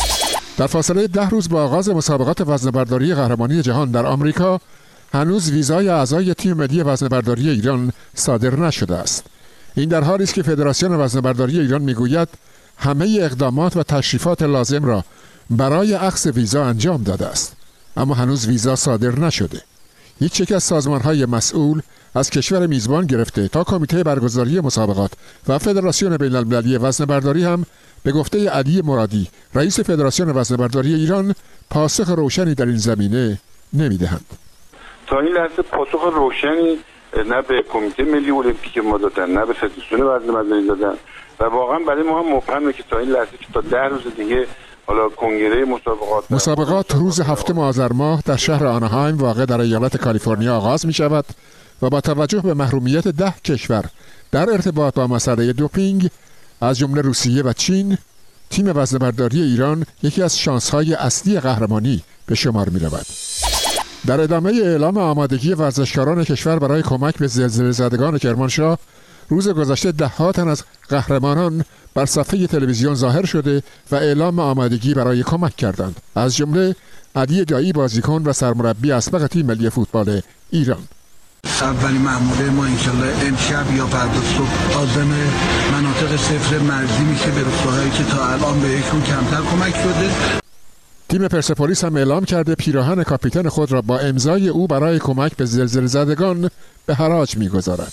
در فاصله 10 روز با آغاز مسابقات وزنه‌برداری قهرمانی جهان در آمریکا هنوز ویزای اعضای تیم ملی وزنه‌برداری ایران صادر نشده است. این در حالی است که فدراسیون وزنه‌برداری ایران میگوید همه اقدامات و تشریفات لازم را برای اخذ ویزا انجام داده است، اما هنوز ویزا صادر نشده. هیچ یک از سازمان‌های مسئول از کشور میزبان گرفته تا کمیته برگزاری مسابقات و فدراسیون بین‌المللی وزنه‌برداری هم به گفته علی مرادی رئیس فدراسیون وزنه‌برداری ایران پاسخ روشنی در این زمینه نمی‌دهند. تا این لحظه پاسخ روشنی نه به کمیته ملی المپیک ما دادن، نه به فدراسیون وزنه‌برداری دادن و واقعا برای ما هم مبهمه که تا این لحظه که تا 10 روز دیگه حالا کنگره مسابقات روز 7 آذر ماه در شهر آناهایم واقع در ایالت کالیفرنیا آغاز می شود و با توجه به محرومیت 10 کشور در ارتباط با مسئله دوپینگ از جمله روسیه و چین، تیم وزنه‌برداری ایران یکی از شانس‌های اصلی قهرمانی به شمار می رود. در ادامه اعلام آمادگی ورزشکاران کشور برای کمک به زلزله زدگان کرمانشاه، روز گذشته 10 تن از قهرمانان بر صفحه تلویزیون ظاهر شده و اعلام آمادگی برای کمک کردند، از جمله علی دایی بازیکن و سرمربی اسبق تیم ملی فوتبال ایران. اولین مأموره ما انشالله امشب یا فردا صبح عازم مناطق صفر مرزی میشه به روستاهایی که تا الان بهشون کمتر کمک شده. تیم پرسپولیس هم اعلام کرده پیراهن کاپیتان خود را با امضای او برای کمک به زلزله زدگان به حراج می‌گذارد.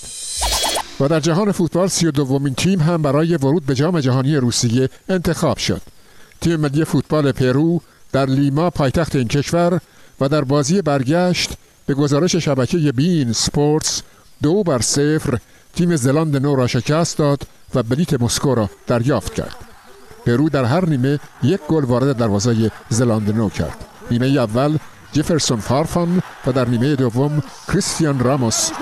و در جهان فوتبال 32مین تیم هم برای ورود به جام جهانی روسیه انتخاب شد. تیم ملی فوتبال پرو در لیما پایتخت این کشور و در بازی برگشت به گزارش شبکه بین اسپورتس 2-0 تیم زلاند نو را شکست داد و بلیت مسکو را دریافت کرد. پرو در هر نیمه یک گل وارد دروازه زلاند نو کرد. نیمه اول جفرسون فارفان و در نیمه دوم کریستیان راموس.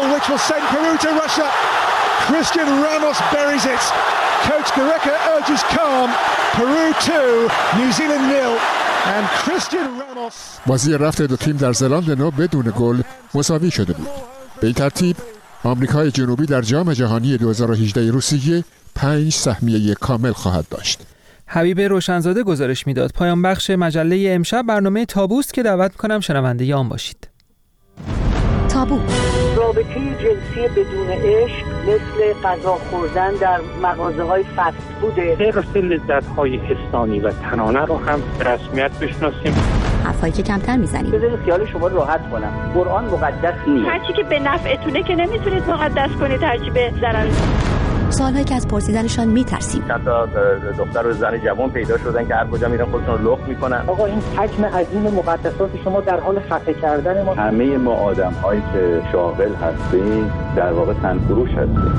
Coach Gareca urges calm. Peru 2, New Zealand 0. And Christian Ramos. بازی رفت دو تیم در زلاند نو بدون گل مساوی شده بود. به این ترتیب آمریکای جنوبی در جام جهانی 2018 روسیه 5 سهمیه کامل خواهد داشت. حبیب روشنزاده گزارش میداد. پایان بخش مجله امشب برنامه تابوست که دعوت می‌کنم شنونده آن باشید. تابو. رابطه جنسی بدون عشق مثل غذا خوردن در مغازه‌های فست فوده. حفظ لذت‌های حسانی و تنانه رو هم به رسمیت بشناسیم. حرفایی که کمتر میزنیم. بذارید خیال شما راحت کنم. قرآن مقدس نیست. هرچی که به نفعتونه که نمیتونید مقدس کنید، هرچی به ضرر. سوالهایی که از پرسیدنشان میترسیم. چند تا دختر و زن جوان پیدا شدن که هر کجا میرن خودشون رو لخت میکنن. آقا این حجم عظیم مقدسات شما در حال خفه کردن ما. همه ما آدم‌هایی که شاغل هستیم در واقع تنفروش هستیم.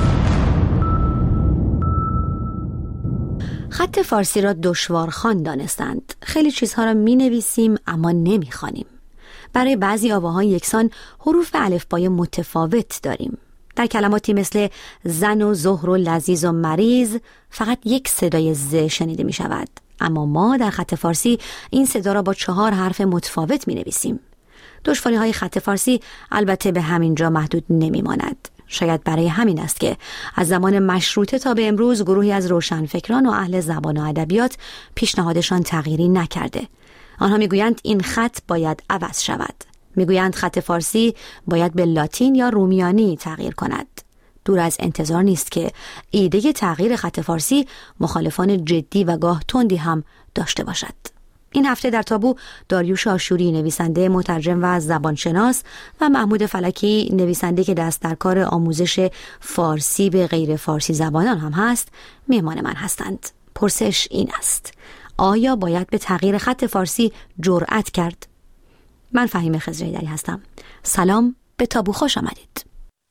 خط فارسی را دشوارخوان دانستند. خیلی چیزها را می‌نویسیم اما نمی‌خوانیم. برای بعضی آواهای یکسان حروف الفبای متفاوت داریم. در کلماتی مثل زن و زهر و لذیذ و مریض فقط یک صدای ز شنیده می شود، اما ما در خط فارسی این صدا را با 4 حرف متفاوت می نویسیم. دشواری های خط فارسی البته به همین جا محدود نمی ماند. شاید برای همین است که از زمان مشروطه تا به امروز گروهی از روشنفکران و اهل زبان و ادبیات پیشنهادشان تغییری نکرده. آنها می گویند این خط باید عوض شود. میگویند خط فارسی باید به لاتین یا رومیانی تغییر کند. دور از انتظار نیست که ایده تغییر خط فارسی مخالفان جدی و گاه تندی هم داشته باشد. این هفته در تابو داریوش آشوری نویسنده، مترجم و زبانشناس و محمود فلکی نویسنده که دست در کار آموزش فارسی به غیر فارسی زبانان هم هست مهمان من هستند. پرسش این است: آیا باید به تغییر خط فارسی جرأت کرد؟ من فهیم خضرایدری هستم. سلام، به تابو خوش آمدید.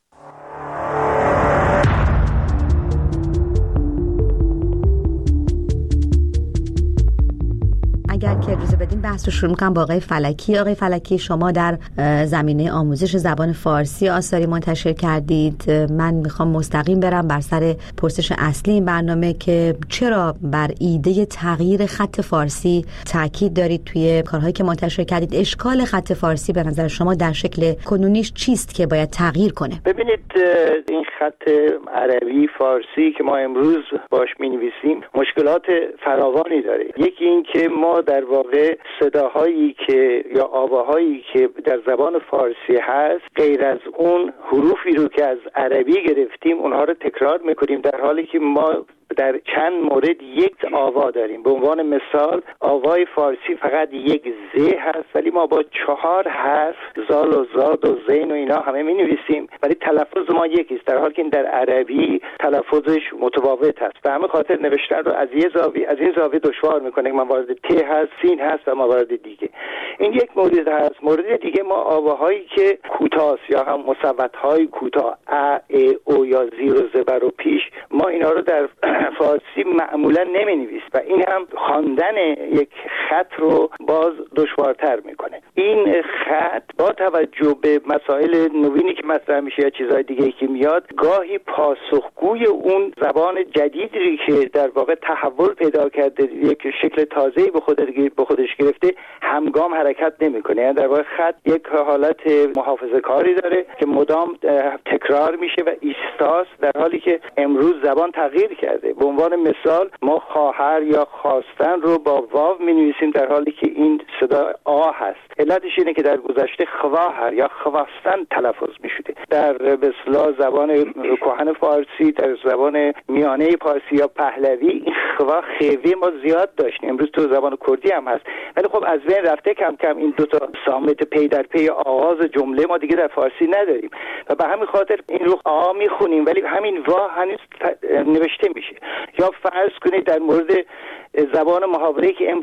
اگر که اجازه بدین بحث رو شروع می‌کنم با آقای فلکی. آقای فلکی، شما در زمینه آموزش زبان فارسی آثاری منتشر کردید. من میخوام مستقیم برم بر سر پرسش اصلی این برنامه که چرا بر ایده تغییر خط فارسی تاکید دارید توی کارهایی که منتشر کردید؟ اشکال خط فارسی به نظر شما در شکل کنونیش چیست که باید تغییر کنه؟ ببینید، این خط عربی فارسی که ما امروز باش می‌نویسیم مشکلات فراوانی داره. یکی این که ما در واقع صداهایی که یا آواهایی که در زبان فارسی هست غیر از اون حروفی رو که از عربی گرفتیم اونها رو تکرار میکنیم، در حالی که ما در چند مورد یک آوا داریم. به عنوان مثال آوای فارسی فقط یک ز هست، ولی ما با 4 حرف زال و زاد و زین و اینا همه می نویسیم، ولی تلفظ ما یکیست، در حالی که این در عربی تلفظش متفاوت هست. به همین خاطر نوشتن رو از این زاویه دشوار میکنه. موارد ت هست، سین هست و موارد دیگه. این یک مورد هست. مورد دیگه ما آواهایی که کوتاه یا هم مصوت‌های کوتاه ا او یا زیر و زبر و پیش، ما اینا رو در فارسی معمولا نمی‌نویسیم و این هم خواندن یک خط رو باز دشوارتر میکنه. این خط با توجه به مسائل نوینی که مطرح میشه یا چیزهای دیگه که میاد، گاهی پاسخگوی اون زبان جدیدی که در واقع تحول پیدا کرده، یک شکل تازه‌ای به خودش گرفته، همگام حرکت نمیکنه. یعنی در واقع خط یک حالت محافظه‌کاری داره که مدام تکرار میشه و ایستاست، در حالی که امروز زبان تغییر کرده. به عنوان مثال ما خواهر یا خواستن رو با واو می‌نویسیم، در حالی که این صدا آ هست. علتش اینه که در گذشته خواهر یا خواستن تلفظ می‌شده. در به اصطلاح زبان کهن فارسی، در زبان میانه فارسی یا پهلوی، این خوا خوی ما زیاد داشتیم. امروز تو زبان کردی هم هست، ولی خب از بین رفته کم کم این دو تا صامت پی در پی آغاز جمله ما دیگه در فارسی نداریم و به همین خاطر این رو آ می‌خونیم ولی همین وا هنوز نوشته میشه. یا فرض کنید در مورد زبان محاوره‌ای که امروز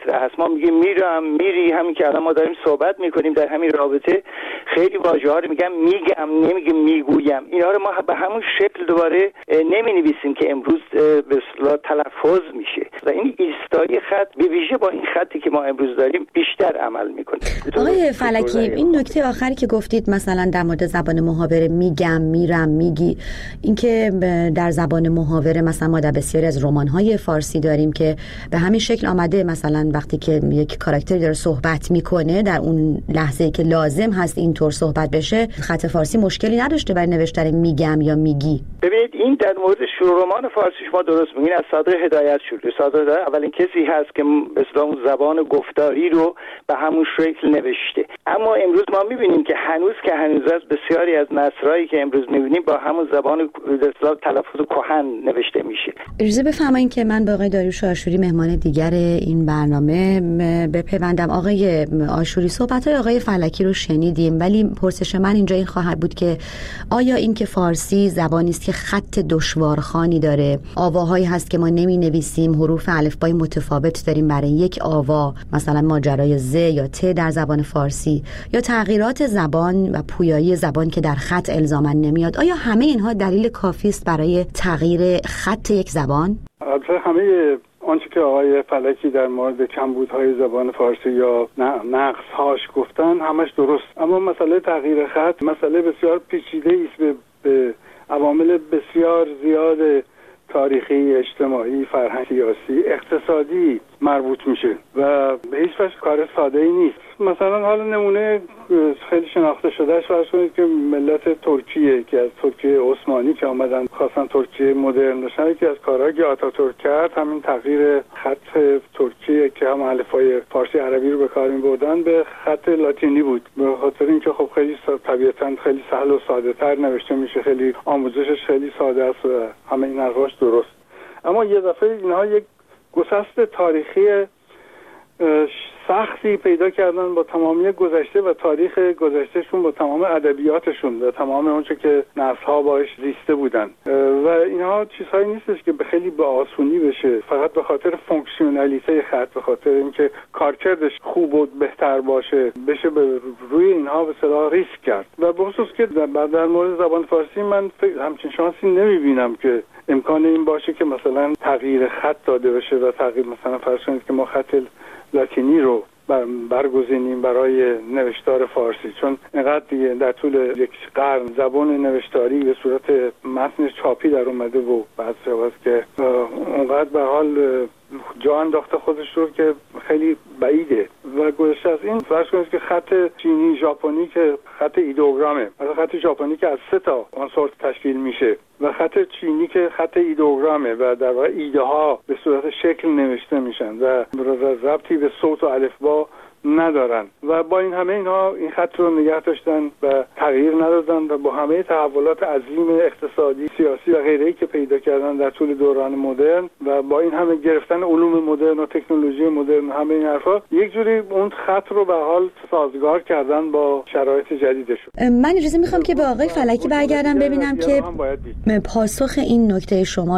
مطرح هست. ما میگیم میرم، میری، همین که الان ما داریم صحبت میکنیم در همین رابطه خیلی واژه‌ها رو میگم میگم، نمیگم میگویم. اینا رو ما به همون شکل دوباره نمینویسیم که امروز به اصطلاح تلفظ میشه و این ایستایی خط به ویژه با این خطی که ما امروز داریم بیشتر عمل میکنه. آقای فلکی، این نکته آخری که گفتید مثلا در مورد زبان محاوره میگم، میرم، میگی، اینکه در زبان محاوره مثلا ما در بسیاری از رمان‌های فارسی داریم که به همین شکل آمده، مثلا وقتی که یک کاراکتری داره صحبت میکنه در اون لحظه‌ای که لازم هست اینطور صحبت بشه، خط فارسی مشکلی نداشته برای نوشتن میگم یا میگی. ببینید این در مورد رمان فارسی شما درست میگین، از صادق هدایت شده. صادق هدایت اولین کسی هست که به اصطلاح زبان گفتاری رو به همون شکل نوشته. اما امروز ما میبینیم که هنوز است بسیاری از نثرهایی که امروز میبینیم با همون زبان به اصطلاح تلفظ کهن نوشته میشه. اجازه بفرمایید که من با آقای داریوش آشوری مهمان دیگر این برنامه بپیوندم. آقای آشوری، صحبت‌های آقای فلکی رو شنیدیم، ولی پرسش من اینجا این خواهد بود که آیا این که فارسی زبانی است که خط دشوارخوانی داره، آواهایی هست که ما نمی‌نویسیم، حروف الفبای متفاوت داریم برای یک آوا، مثلا ماجرای ز یا ت در زبان فارسی، یا تغییرات زبان و پویایی زبان که در خط الزاماً نمیاد، آیا همه اینها دلیل کافی است برای تغییر خط یک زبان؟ البته همه آنچه که آقای فلکی در مورد کمبودهای زبان فارسی یا نقص‌هاش گفتن همش درست، اما مسئله تغییر خط مسئله بسیار پیچیده است، به عوامل بسیار زیاد تاریخی، اجتماعی، فرهنگی، سیاسی، اقتصادی مربوط میشه و به هیچ وجه کار ساده ای نیست. مثلا حالا نمونه خیلی شناخته شدهش فرض کنید که ملت ترکیه که از ترکیه عثمانی که آمدن خواستن ترکیه مدرن بشن، که از کارهایی که آتاتورک کرد همین تغییر خط ترکیه که هم الفبای فارسی عربی رو به کار می‌بردن به خط لاتینی بود، به خاطر اینکه خب خیلی طبیعتاً خیلی سهل و ساده‌تر نوشته میشه، خیلی آموزشش خیلی ساده است و همه این حرفاش درست. اما یه دفعه اینها یک گسست تاریخی سختی پیدا کردن با تمامی گذشته و تاریخ گذشتهشون، با تمام ادبیاتشون و تمام اونچه که نسل‌ها باش زیسته بودن و اینها چیزهایی نیستش که خیلی به آسونی بشه فقط به خاطر فونکسیونالیته خط، به خاطر اینکه کارکردش خوب و بهتر باشه بشه به روی اینها به اصطلاح ریسک کرد. و به خصوص که در مورد زبان فارسی من همچین شانسی نمیبینم که امکان این باشه که مثلا تغییر خط داده بشه و تغییر مثلا فرض کنید که ما خط لاتینی رو برگزینیم برای نوشتار فارسی، چون اینقدر دیگه در طول یک قرن زبان نوشتاری به صورت متن چاپی در اومده و بعد شواست که اونقدر به حال جا انداخته خودش رو که خیلی بعیده. و گذشته از این فرض کنید که خط چینی ژاپنی که خط ایدئوگرامه، مثلا خط ژاپنی که از 3 تا عنصر تشکیل میشه و خط چینی که خط ایدئوگرامه و در واقع ایده ها به صورت شکل نوشته میشن و ربطی به صوت و الفبا ندارن و با این همه اینها این خط رو نگه داشتن و تغییر ندادن و با همه تحولات عظیم اقتصادی، سیاسی و غیره‌ای که پیدا کردن در طول دوران مدرن و با این همه گرفتن علوم مدرن و تکنولوژی مدرن و همه این حرفا، یک جوری اون خط رو به حال سازگار کردن با شرایط جدیدشون. من اجازه میخوام که به آقای فلکی برگردم ببینم که پاسخ این نکته شما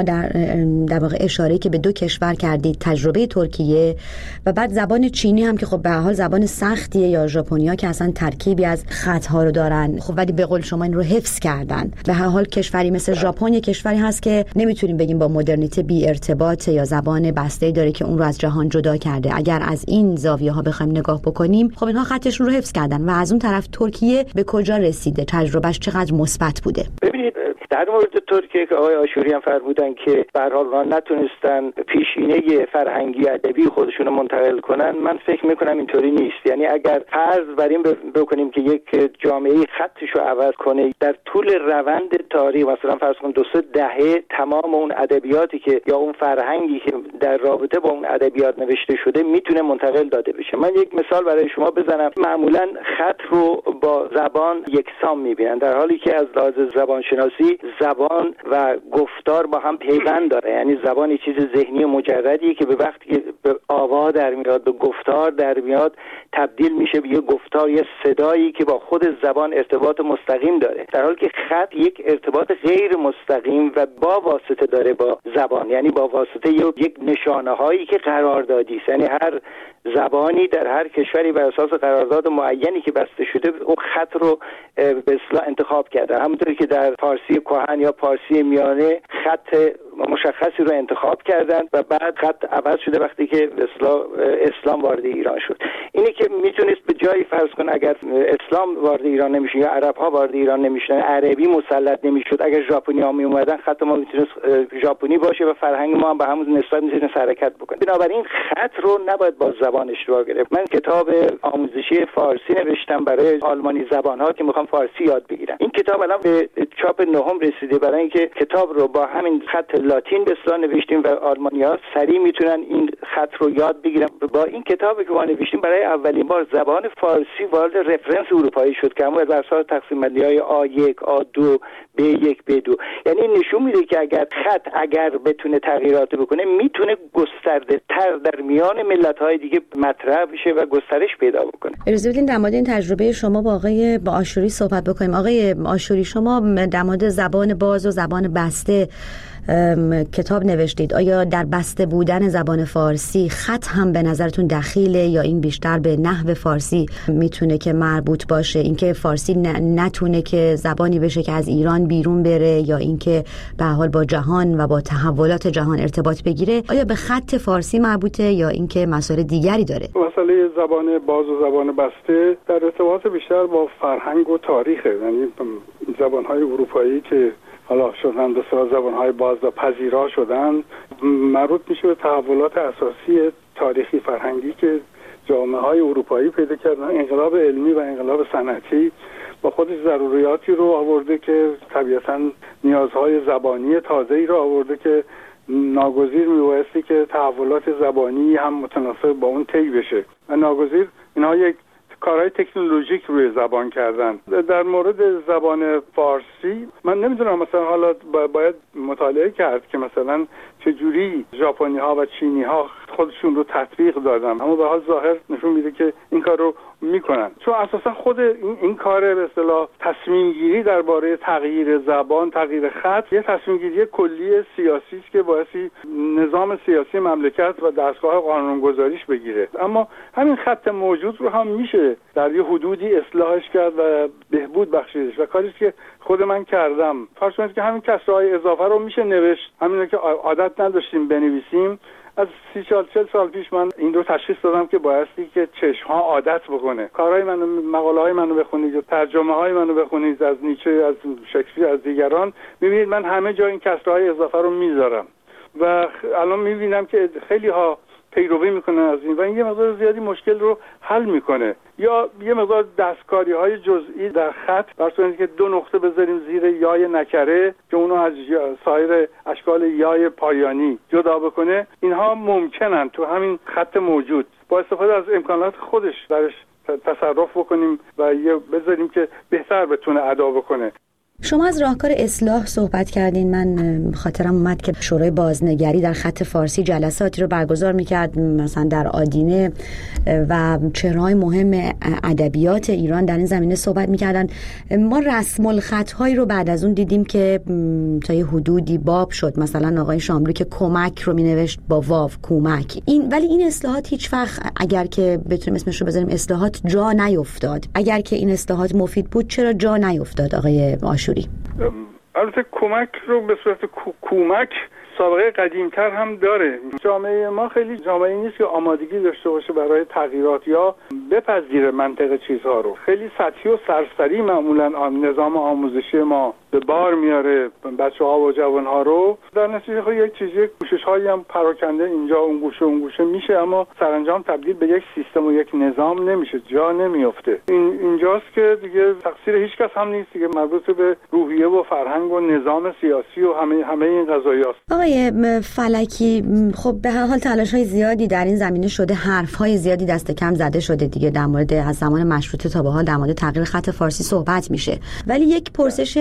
در واقع اشاره که به 2 کشور کردید، تجربه ترکیه و بعد زبان چینی هم که خب به حال زبان سختیه، یا ژاپنیا که اصلا ترکیبی از خطها رو دارن، خب ولی به قول شما این رو حفظ کردن. به هر حال کشوری مثل ژاپن یک کشوری هست که نمیتونیم بگیم با مدرنیته بی ارتباطه یا زبان بسته‌ای داره که اون رو از جهان جدا کرده. اگر از این زاویه ها بخوایم نگاه بکنیم، خب اینها خطشون رو حفظ کردن. و از اون طرف ترکیه به کجا رسیده؟ تجربهش چقدر مثبت بوده؟ ببینید در مورد ترکیه که آقای آشوری هم فرمودن که به هر حال نتونستن پیشینه فرهنگی ادبی خودشون رو منتقل کنن، من فکر میکنم اینطوری نیست. یعنی اگر فرض بر این بکنیم که یک جامعه خطش رو عوض کنه، در طول روند تاریخ مثلا فرض کن 2-3 دهه تمام اون ادبیاتی که یا اون فرهنگی که در رابطه با اون ادبیات نوشته شده میتونه منتقل داده بشه. من یک مثال برای شما بزنم. معمولا خط رو با زبان یکسان میبینن، در حالی که از لحاظ زبانشناسی فارسی زبان و گفتار با هم پیوند داره. یعنی زبان یه چیز ذهنی مجردیه که به وقتی که به آوا در میاد، به گفتار در میاد، تبدیل میشه به یه گفتار، یه صدایی که با خود زبان ارتباط مستقیم داره، در حالی که خط یک ارتباط غیر مستقیم و با واسطه داره با زبان، یعنی با واسطه یک نشانه هایی که قراردادی است. یعنی هر زبانی در هر کشوری بر اساس قرارداد معینی که بسته شده اون خط رو به اصطلاح انتخاب کرده. همونطوری که در فارسی کهن یا فارسی میانه خط مشخصی رو انتخاب کردن و بعد خط عوض شده وقتی که به اصطلاح اسلام وارد ایران شد. اینه که میتونست به جای فرض کن اگر اسلام وارد ایران نمیشه یا عرب ها وارد ایران نمیشن، عربی مسلط نمیشد، اگر ژاپنی ها می اومدن خط ما میتونست ژاپنی باشه و فرهنگ ما هم به همون نسبت میتونست حرکت بکنه. بنابراین خط رو نباید با زبان اشتباه گرفت. من کتاب آموزشی فارسی نوشتم برای آلمانی زبان ها که میخوام فارسی یاد بگیرن. این کتاب الان به چاپ نهم رسیده برای اینکه کتاب رو با همین خط لاتین به اصطلاح نوشتیم و آلمانی‌ها سریع میتونن این خط رو یاد بگیرن. با این کتابی که ما نوشتیم برای اولین بار زبان فارسی وارد رفرنس اروپایی شد که همون بر اساس تقسیم بندی‌های A1 A2 B1 B2. یعنی نشون میده که اگر بتونه تغییرات بکنه میتونه گسترده تر در میان ملت‌های دیگه مطرح بشه و گسترش پیدا بکنه. اجازه بدین در مورد این تجربه شما با آقای آشوری صحبت بکنیم. آقای آشوری، شما در مورد زبان باز و زبان بسته کتاب نوشتید. آیا در بسته بودن زبان فارسی خط هم به نظرتون دخیله یا این بیشتر به نحو فارسی میتونه که مربوط باشه؟ اینکه فارسی نتونه که زبانی بشه که از ایران بیرون بره یا اینکه به حال با جهان و با تحولات جهان ارتباط بگیره، آیا به خط فارسی مربوطه یا اینکه مسائل دیگری داره؟ مسئله زبان باز و زبان بسته در ارتباط بیشتر با فرهنگ و تاریخه. یعنی زبان‌های اروپایی که حالا شدن به صورت زبان‌های باز و پذیرا شدن مربوط میشه به تحولات اساسی تاریخی فرهنگی که جامعه‌های اروپایی پیدا کردن. انقلاب علمی و انقلاب صنعتی با خودش ضروریاتی رو آورده که طبیعتاً نیازهای زبانی تازه‌ای رو آورده که ناگزیر میبایستی که تحولات زبانی هم متناسب با اون طی بشه و ناگزیر اینها یک کارهای تکنولوژیک روی زبان کردن. در مورد زبان فارسی من نمیدونم، مثلا حالا باید مطالعه کرد که مثلا چجوری ژاپنی ها و چینی ها خودشون رو تطبیق دادن، اما به حال ظاهر نشون میده که این کار رو میکنن، چون اساسا خود این کار به اصطلاح تصمیم گیری درباره تغییر زبان، تغییر خط، یه تصمیم گیری کلی سیاسی است که باعثی نظام سیاسی مملکت و دستگاه قانونگذاریش بگیره. اما همین خط موجود رو هم میشه در یه حدودی اصلاحش کرد و بهبود بخشیدش و کاریش که خود من کردم. فرض کنید که همین کسرهای اضافه رو میشه نوشت، همین که عادت نداشتیم بنویسیم. از 30-40 سال پیش من این رو تشخیص دادم که بایستی که چشم‌ها عادت بکنه. کارهای منو، مقاله‌های منو بخونید، ترجمه‌های منو بخونید از نیچه، از شکسپیر، از دیگران، می‌بینید من همه جا این کسرهای اضافه رو میذارم و الان می‌بینم که خیلی ها پیروی میکنن از این و این یه مقدار زیادی مشکل رو حل میکنه. یا یه مقدار دستکاری‌های جزئی در خط، فرض که 2 نقطه بذاریم زیر یای نکره که اونو از سایر اشکال یای پایانی جدا بکنه، اینها ممکنن تو همین خط موجود. با استفاده از امکانات خودش درش تصرف بکنیم و یه بذاریم که بهتر بتونه ادا بکنه. شما از راهکار اصلاح صحبت کردین. من خاطرم اومد که شورای بازنگری در خط فارسی جلساتی رو برگزار میکرد، مثلا در آدینه، و چهره‌های مهم ادبیات ایران در این زمینه صحبت میکردن. ما رسم الخط‌هایی رو بعد از اون دیدیم که تا یه حدودی باب شد. مثلا آقای شاملو که کمک رو مینوشت با واو، کمک. ولی این اصلاحات هیچ وقت، اگر که بتونیم اسمش رو بذاریم اصلاحات، جا نیفتاد. اگر که این اصلاحات مفید بود چرا جا نیفتاد آقای آشوری؟ البته کمک رو به صورت کمک سابقه قدیمتر هم داره. جامعه ما خیلی جامعه نیست که آمادگی داشته باشه برای تغییرات یا بپذیره منطق چیزها رو. خیلی سطحی و سرسری معمولا نظام آموزشی ما به بار میاره بچه‌ها و جوان‌ها رو. در نتیجه خب یک چیزی کوشش‌هایی هم پراکنده اینجا اون گوشه میشه، اما سرانجام تبدیل به یک سیستم و یک نظام نمیشه، جا نمیفته. اینجاست که دیگه تقصیر هیچ کس هم نیست دیگه، مربوط به روحیه و فرهنگ و نظام سیاسی و همه این قضایاست. آقای فلکی، خب به هر حال تلاش‌های زیادی در این زمینه شده، حرف‌های زیادی دست کم زده شده دیگه. در مورد از زمان مشروطه تا به حال در مورد تغییر خط فارسی صحبت میشه، ولی یک پرسش اساسی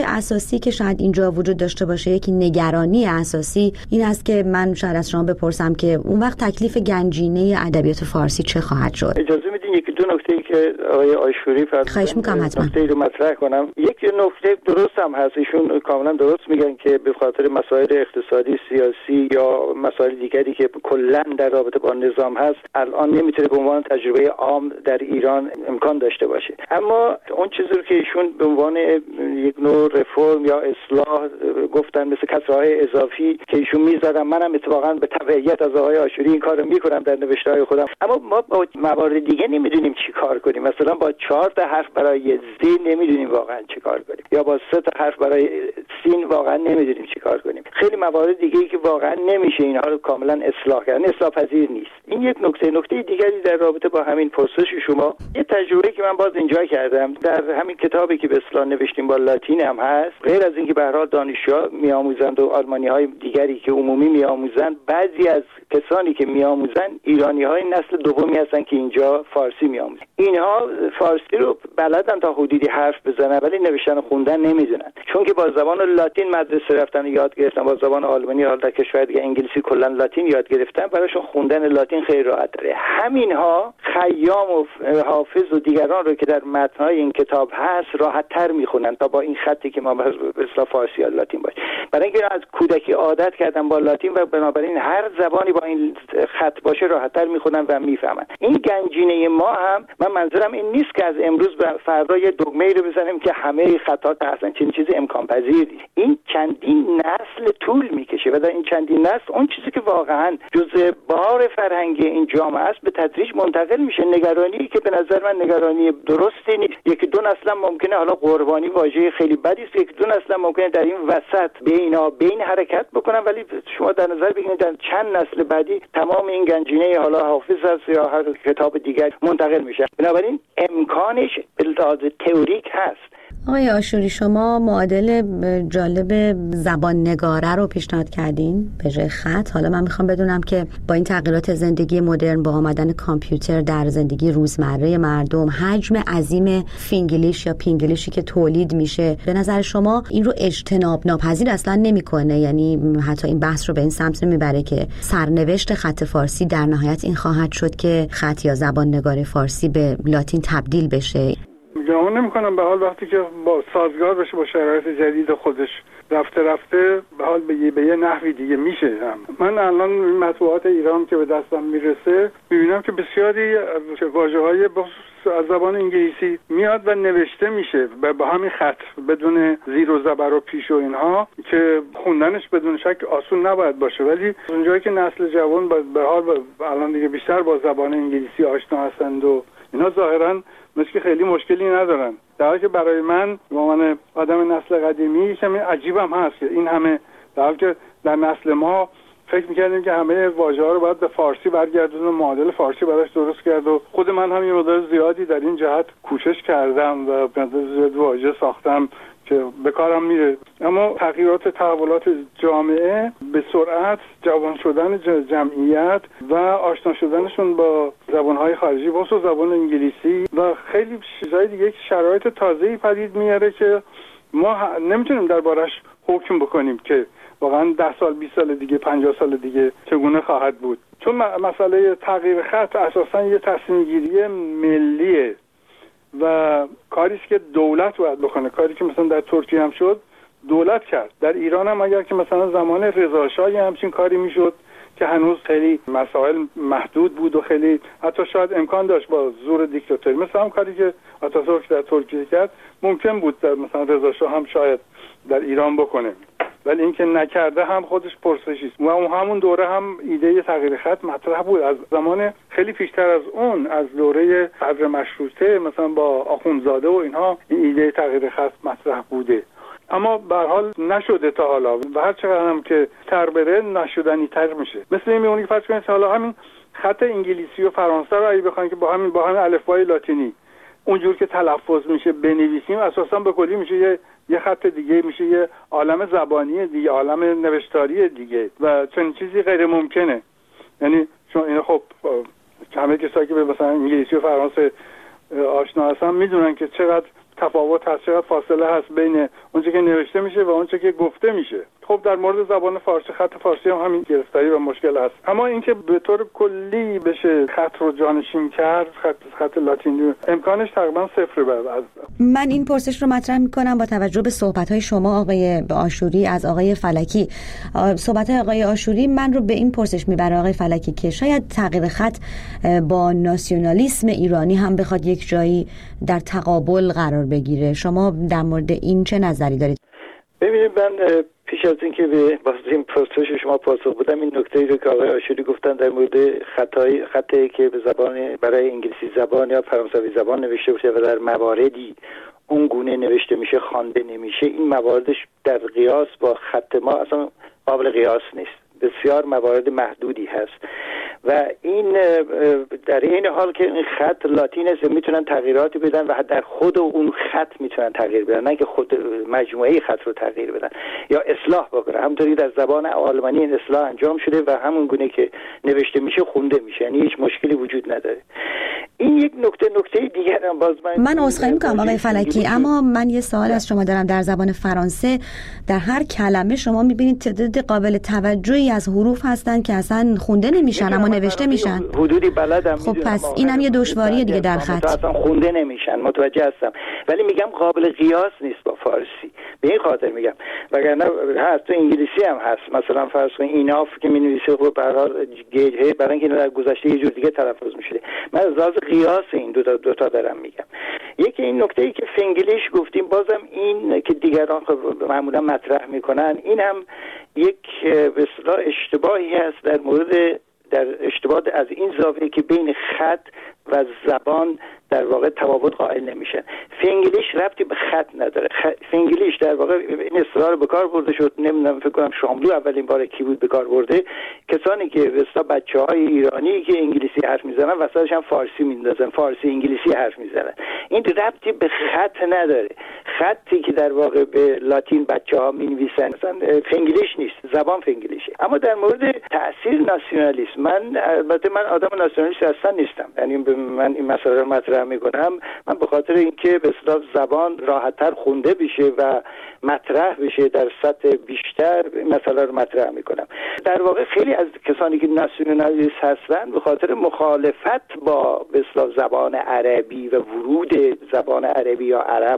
اساسی که شاید اینجا وجود داشته باشه، یکی نگرانی اساسی این است که من شاید از شما بپرسم که اون وقت تکلیف گنجینه ادبیات فارسی چه خواهد شد؟ اجازه میدین یکی دو نکته‌ای که آقای آشوری فرمودن خواهش می‌کنم حتما نکته رو مطرح کنم. یک نکته درست هم هست، ایشون کاملا درست میگن که به خاطر مسائل اقتصادی، سیاسی یا مسائل دیگری که کلا در رابطه با نظام هست الان نمیتونه به عنوان تجربه عام در ایران امکان داشته باشه. اما اون چیزی رو که ایشون به عنوان یک نوع رفرم یا اصلاح گفتن، مثل کسرهای اضافی که ایشون میزدن، منم اتفاقا به تبعیت از آقای آشوری این کارو میکنم در نوشته‌های خودم. اما ما با موارد دیگه نمیدونیم چی کار کنیم. مثلا با 4 تا حرف برای ز نمیدونیم واقعا چی کار کنیم، یا با 3 تا حرف برای سین واقعا نمیدونیم چی کار کنیم. خیلی موارد دیگه‌ای که واقعا نمیشه اینها رو کاملا اصلاح کرد، اصلاح پذیر نیست. این یک نکته دیگری در رابطه با همین پرسش شما، یه تجربه که من باز اینجا کردم در همین کتابی که به اصطلاح نوشتیم با لاتین هم هست. غیر از اینکه به هر حال دانشجوها میآموزند و آلمانی‌های دیگری که عمومی میآموزند، بعضی از کسانی که میآموزند ایرانی‌های نسل دومی هستن که اینجا فارسی میآموزن. اینها فارسی رو بلدن تا حدودی حرف بزنن ولی نوشتن و خوندن نمیدونن، چون که با زبان لاتین مدرسه رفتن و یاد گرفتن، با زبان آلمانی حالا در کشور دیگه انگلیسی کلا لاتین یاد گرفتن، براشون خوندن لاتین خیلی راحت داره. همینها خیام و حافظ و دیگران رو که در متن‌های این کتاب هست راحت‌تر میخونن تا با این خطی که ما به اصطلاح فارسی یا لاتین باشه. برای اینکه از کودکی عادت کردن با لاتین و بنابراین هر زبانی با این خط باشه راحت‌تر میخونن و میفهمن. این گنجینه ما هم، من منظورم این نیست که از امروز به فردا یه دکمه‌ای رو بزنیم که همه خطات اصلا چیزی امکان پذیر نیست. این چندین نسل طول میکشه و در این چندین نسل اون چیزی که واقعا جزء بار فرهنگی این جامعه است به تدریج منتقل میشه. نگرانی که به نظر من نگرانی درستی نیست. یکی دو نسل ممکنه، حالا قربانی واژه خیلی بدی است، یکی دو نسل ممکنه در این وسط بین حرکت بکنن، ولی شما در نظر بگیرید در چند نسل بعدی تمام این گنجینه حالا حافظ است یا هر کتاب دیگر منتقل میشه. بنابراین امکانش به لحاظ تئوریک هست. آقای آشوری، شما معادل جالب زبان نگاره رو پیشنهاد کردین به جای خط. حالا من میخوام بدونم که با این تغییرات زندگی مدرن، با آمدن کامپیوتر در زندگی روزمره مردم، حجم عظیم فینگلیش یا پینگلیشی که تولید میشه، به نظر شما این رو اجتناب ناپذیر اصلا نمیکنه؟ یعنی حتی این بحث رو به این سمت میبره که سرنوشت خط فارسی در نهایت این خواهد شد که خط یا زبان نگار فارسی به لاتین تبدیل بشه؟ گمان نمی‌کنم. به حال وقتی که با سازگار بشه با شرایط جدید خودش، رفته به حال به یه نحوی دیگه میشه. من الان مطبوعات ایران که به دستم میرسه میبینم که بسیاری واژه‌های از زبان انگلیسی میاد و نوشته میشه با همین خط بدون زیر و زبر و پیش و اینها که خوندنش بدون شک آسون نباید باشه، ولی اونجایی که نسل جوان به حال الان دیگه بیشتر با زبان انگلیسی آشنا هستند و اینا ظاهراً خیلی مشکلی ندارن، در حالی که برای من به عنوان آدم نسل قدیمی کمی عجیبم هست که این همه، در حالی که در نسل ما فکر می‌کردیم که همه واژه‌ها رو باید به فارسی برگردونیم و معادل فارسی براش درست کرد و خود من هم یه مقدار زیادی در این جهت کوشش کردم و زیاد واژه ساختم که به کارم میره. اما تغییرات تحولات جامعه به سرعت جوان شدن جمعیت و آشنا شدنشون با زبانهای خارجی، بخصوص زبان انگلیسی و خیلی چیزهای دیگه، شرایط تازه‌ای پدید میاره که ما نمیتونیم دربارش حکم بکنیم که واقعا 10 سال 20 سال دیگه 50 سال دیگه چگونه خواهد بود، چون مسئله تغییر خط اساساً یه تصمیم گیری ملیه و کاری است که دولت باید بکنه. کاری که مثلا در ترکیه هم شد دولت کرد، در ایران هم اگر که مثلا زمان رضا شاه همچین کاری میشد که هنوز خیلی مسائل محدود بود و خیلی حتی شاید امکان داشت با زور دیکتاتوری، مثلا هم کاری که آتاتورک در ترکیه کرد ممکن بود در مثلا رضا شاه هم شاید در ایران بکنه، ولی اینکه نکرده هم خودش پرسشی است. و اون همون دوره هم ایده تغییر خط مطرح بود، از زمان خیلی پیشتر از اون، از دوره صدر مشروطه مثلا با آخوندزاده و اینها این ایده تغییر خط مطرح بوده، اما به هر حال نشده تا حالا و هر چقدر هم که تر بره نشدنی تر میشه. مثل این میمونه که فرض کنید حالا همین خط انگلیسی و فرانسه رو اگه بخواید که با همین الفبای لاتینی اونجور که تلفظ میشه بنویسیم، اساسا به کلی میشه یه خط دیگه، میشه یه عالم زبانی دیگه، عالم نوشتاری دیگه و چنین چیزی غیر ممکنه. یعنی چون این خب همه کسایی که به مثلا انگلیسی و فرانسه آشنا هستن میدونن که چقدر تفاوت هست، چقدر فاصله هست بین اونچه که نوشته میشه و اونچه که گفته میشه. خب در مورد زبان فارسی، خط فارسی هم همین گرفتاری و مشکل هست. اما اینکه به طور کلی بشه خط رو جانشین کرد، خط لاتینی، امکانش تقریبا صفر. من این پرسش رو مطرح میکنم با توجه به صحبت‌های شما آقای آشوری از آقای فلکی. صحبت‌های آقای آشوری من رو به این پرسش میبره آقای فلکی که شاید تغییر خط با ناسیونالیسم ایرانی هم بخواد یک جایی در تقابل قرار بگیره. شما در مورد این چه نظری دارید؟ ببینید، من پیش از اینکه به این پرسش شما پاسخ بدم، این نکته‌ای رو که آقای آشوری گفتن در مورد خطی که به زبان برای انگلیسی زبان یا فرانسوی زبان نوشته باشه و در مواردی اون گونه نوشته میشه خوانده نمیشه، این مواردش در قیاس با خط ما اصلا قابل قیاس نیست. بسیار موارد محدودی هست و این در این حال که این خط لاتین است میتونن تغییراتی بدن و در خود اون خط میتونن تغییر بدن، نه که خود مجموعه خط رو تغییر بدن یا اصلاح بکنن. همونطوری در زبان آلمانی این اصلاح انجام شده و همون گونه که نوشته میشه خونده میشه، یعنی هیچ مشکلی وجود نداره. این یک نکته دیگر هم باز من عذرخواهی میکنم آقای فلکی، اما من یه سوال از شما دارم. در زبان فرانسه در هر کلمه شما میبینید تعداد قابل توجهی از حروف هستن که اصلا خونده نمیشن اما نوشته میشن. حدودی بلدم. خب پس اینم یه دشواریه دیگه در خط. اصلا خونده نمیشن، متوجه هستم، ولی میگم قابل قیاس نیست با فارسی. به این خاطر میگم، وگرنه هست تو انگلیسی هم هست. مثلا فرض کن ایناف که مینویسه خب به هر حال گیجه برای اینکه در گذشته یه جور دیگه تلفظ میشده. من از لحاظ قیاس این دو تا دارم میگم. یکی این نکته‌ای که فنگلیش گفتیم، بازم این که دیگران معمولا مطرح میکنن، این هم یک به اصطلاح اشتباهی هست در اشتباه از این زاویه که بین خط و زبان در واقع تفاوت قائل نمیشن. فنگلیش ربطی به خط نداره. فنگلیش در واقع این اصطلاح به کار برده شد، نمیدونم فکر کنم شاملو اولین بار کی بود به کار برده، کسانی که مثلا بچه‌های ایرانی که انگلیسی حرف میزنن وسطش هم فارسی میندازن، فارسی انگلیسی حرف میزنن. این ربطی به خط نداره. خطی که در واقع به لاتین بچه‌ها مینویسن مثلا فنگلیش نیست، زبان فنگلیشه. اما در مورد تاثیر ناسیونالیسم، من آدم ناسیونالیست اصلا نیستم. یعنی من این مسئله رو مطرح میکنم من به خاطر اینکه به اصطلاح زبان راحت‌تر خونده بشه و مطرح بشه در سطح بیشتر، مسئله رو مطرح میکنم. در واقع خیلی از کسانی که ناسیونالیست هستن به خاطر مخالفت با به اصطلاح زبان عربی و ورود زبان عربی یا عرب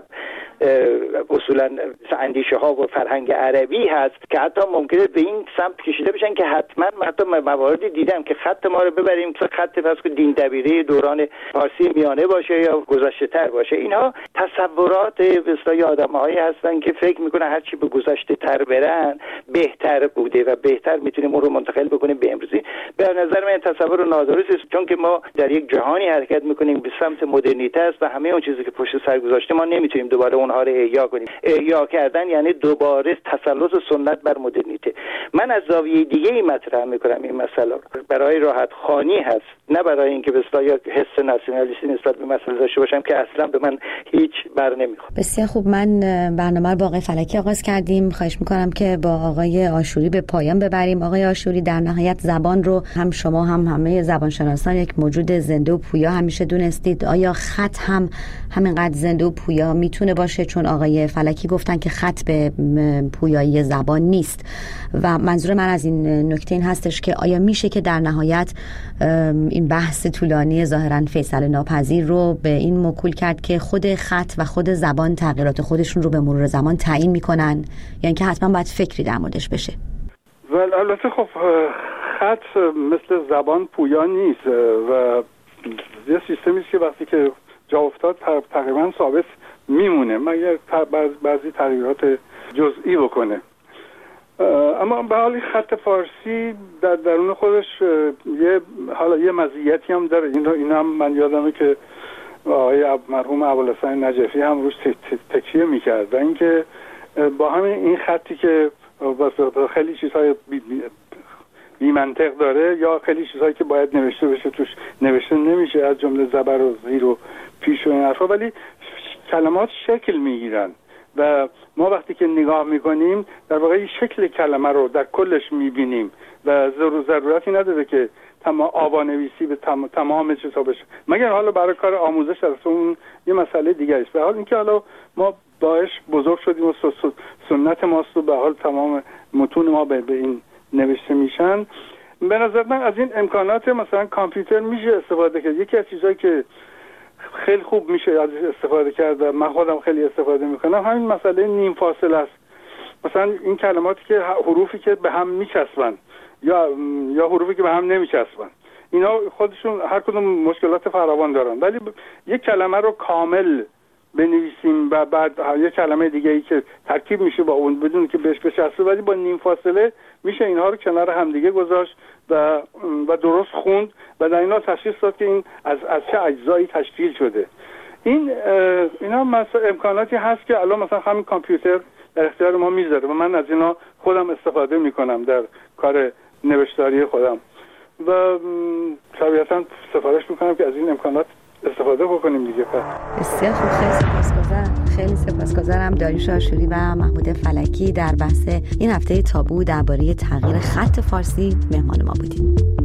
اصولا اندیشه ها و فرهنگ عربی هست که حتی ممکنه به این سمت کشیده بشن که حتما مواردی دیدم که خط ما رو ببریم مثلا خط پس که دین دبیره دوران فارسی میانه باشه یا گذشته تر باشه. اینها تصورات به اصطلاح آدم‌هایی هستن که فکر میکنن هر چی به گذشته تر برن بهتر بوده و بهتر میتونیم اون رو منتقل بکنیم به امروزی. به نظر من تصور نادرست است، چون که ما در یک جهانی حرکت میکنیم به سمت مدرنیته است و همه اون چیزی که پشت سر گذاشته ما نمیتونیم دوباره اونها رو احیا کنیم. احیا کردن یعنی دوباره تسلط سنت بر مدرنیته. من از زاویه دیگه ای مطرح میکنم این مسئله برای راحت خوانی هست، نه برای اینکه به اصطلاح حس ناسیونالیستی نسبت به مسئله داشته باشم که اصلا به من هیچ بر نمیخوره. بسیار خوب، من برنامه رو با آقای فلکی آغاز کردیم. خواهش میکنم که با آقای آشوری به پایان ببریم. آقای آشوری، در نهایت زبان رو هم شما هم همه زبانشناسان یک موجود زنده و پویا همیشه دونستید. آیا خط هم همینقدر زنده و پویا میتونه باشه؟ چون آقای فلکی گفتن که خط به پویایی زبان نیست و منظور من از این نکته این هستش که آیا میشه که در نهایت این بحث طولانی ظاهراً فیصله ناپذیر رو به این موکول کرد که خود خط و خود زبان تغییرات خودشون رو به مرور زمان تعیین میکنن، یعنی که حتما باید فکری در موردش بشه؟ البته خب خط مثل زبان پویا نیست و یه سیستمی است که وقتی که جا افتاد تقریبا ثابت میمونه مگر بعضی تغییرات جزئی بکنه. اما به حال خط فارسی در درون خودش یه مزیتی هم داره. این هم من یادمه که آقای مرحوم ابوالحسن نجفی هم روش تکیه میکرد و اینکه با همین این خطی که خیلی چیزهای بی منطق داره یا خیلی چیزهایی که باید نوشته بشه توش نوشته نمیشه، از جمله زبر و زیر و پیش و این حرفا، ولی کلمات شکل میگیرن و ما وقتی که نگاه میکنیم در واقع شکل کلمه رو در کلش میبینیم و ضرورتی نداره که آوانویسی به تمام چیزها بشه، مگر حالا برای کار آموزش اون یه مسئله دیگه است. به حال اینکه حالا ما باش بزرگ شدیم و سنت ماست و به حال تمام متون ما به این نوشته میشن. به نظر من از این امکانات مثلا کامپیوتر میشه استفاده کرد. یکی از چیزایی که خیلی خوب میشه از استفاده کرد و من خودم خیلی استفاده میکنم همین مسئله نیم فاصله است. مثلا این کلماتی که حروفی که به هم میچسبن یا حروفی که به هم نمیچسبن، اینا خودشون هر کدوم مشکلات فراوان دارن، ولی یک کلمه رو کامل بنویسیم و بعد یک کلمه دیگه ای که ترکیب میشه با اون بدون که بهش بچسبه، ولی با نیم فاصله میشه اینها رو کنار هم دیگه گذاشت و درست خوند و در اینا تشخیص داد که این از چه اجزایی تشکیل شده. اینا مثلا امکاناتی هست که الان مثلا همین کامپیوتر در اختیار ما میذاره و من از اینا خودم استفاده میکنم در کار نوشتاری خودم و طبیعتا سفارش میکنم که از این امکانات استفاده بکنیم دیگه. بسیار خوب، خیلی سپاسگزارم داریوش آشوری و محمود فلکی در بحث این هفته تابو درباره تغییر خط فارسی مهمان ما بودیم.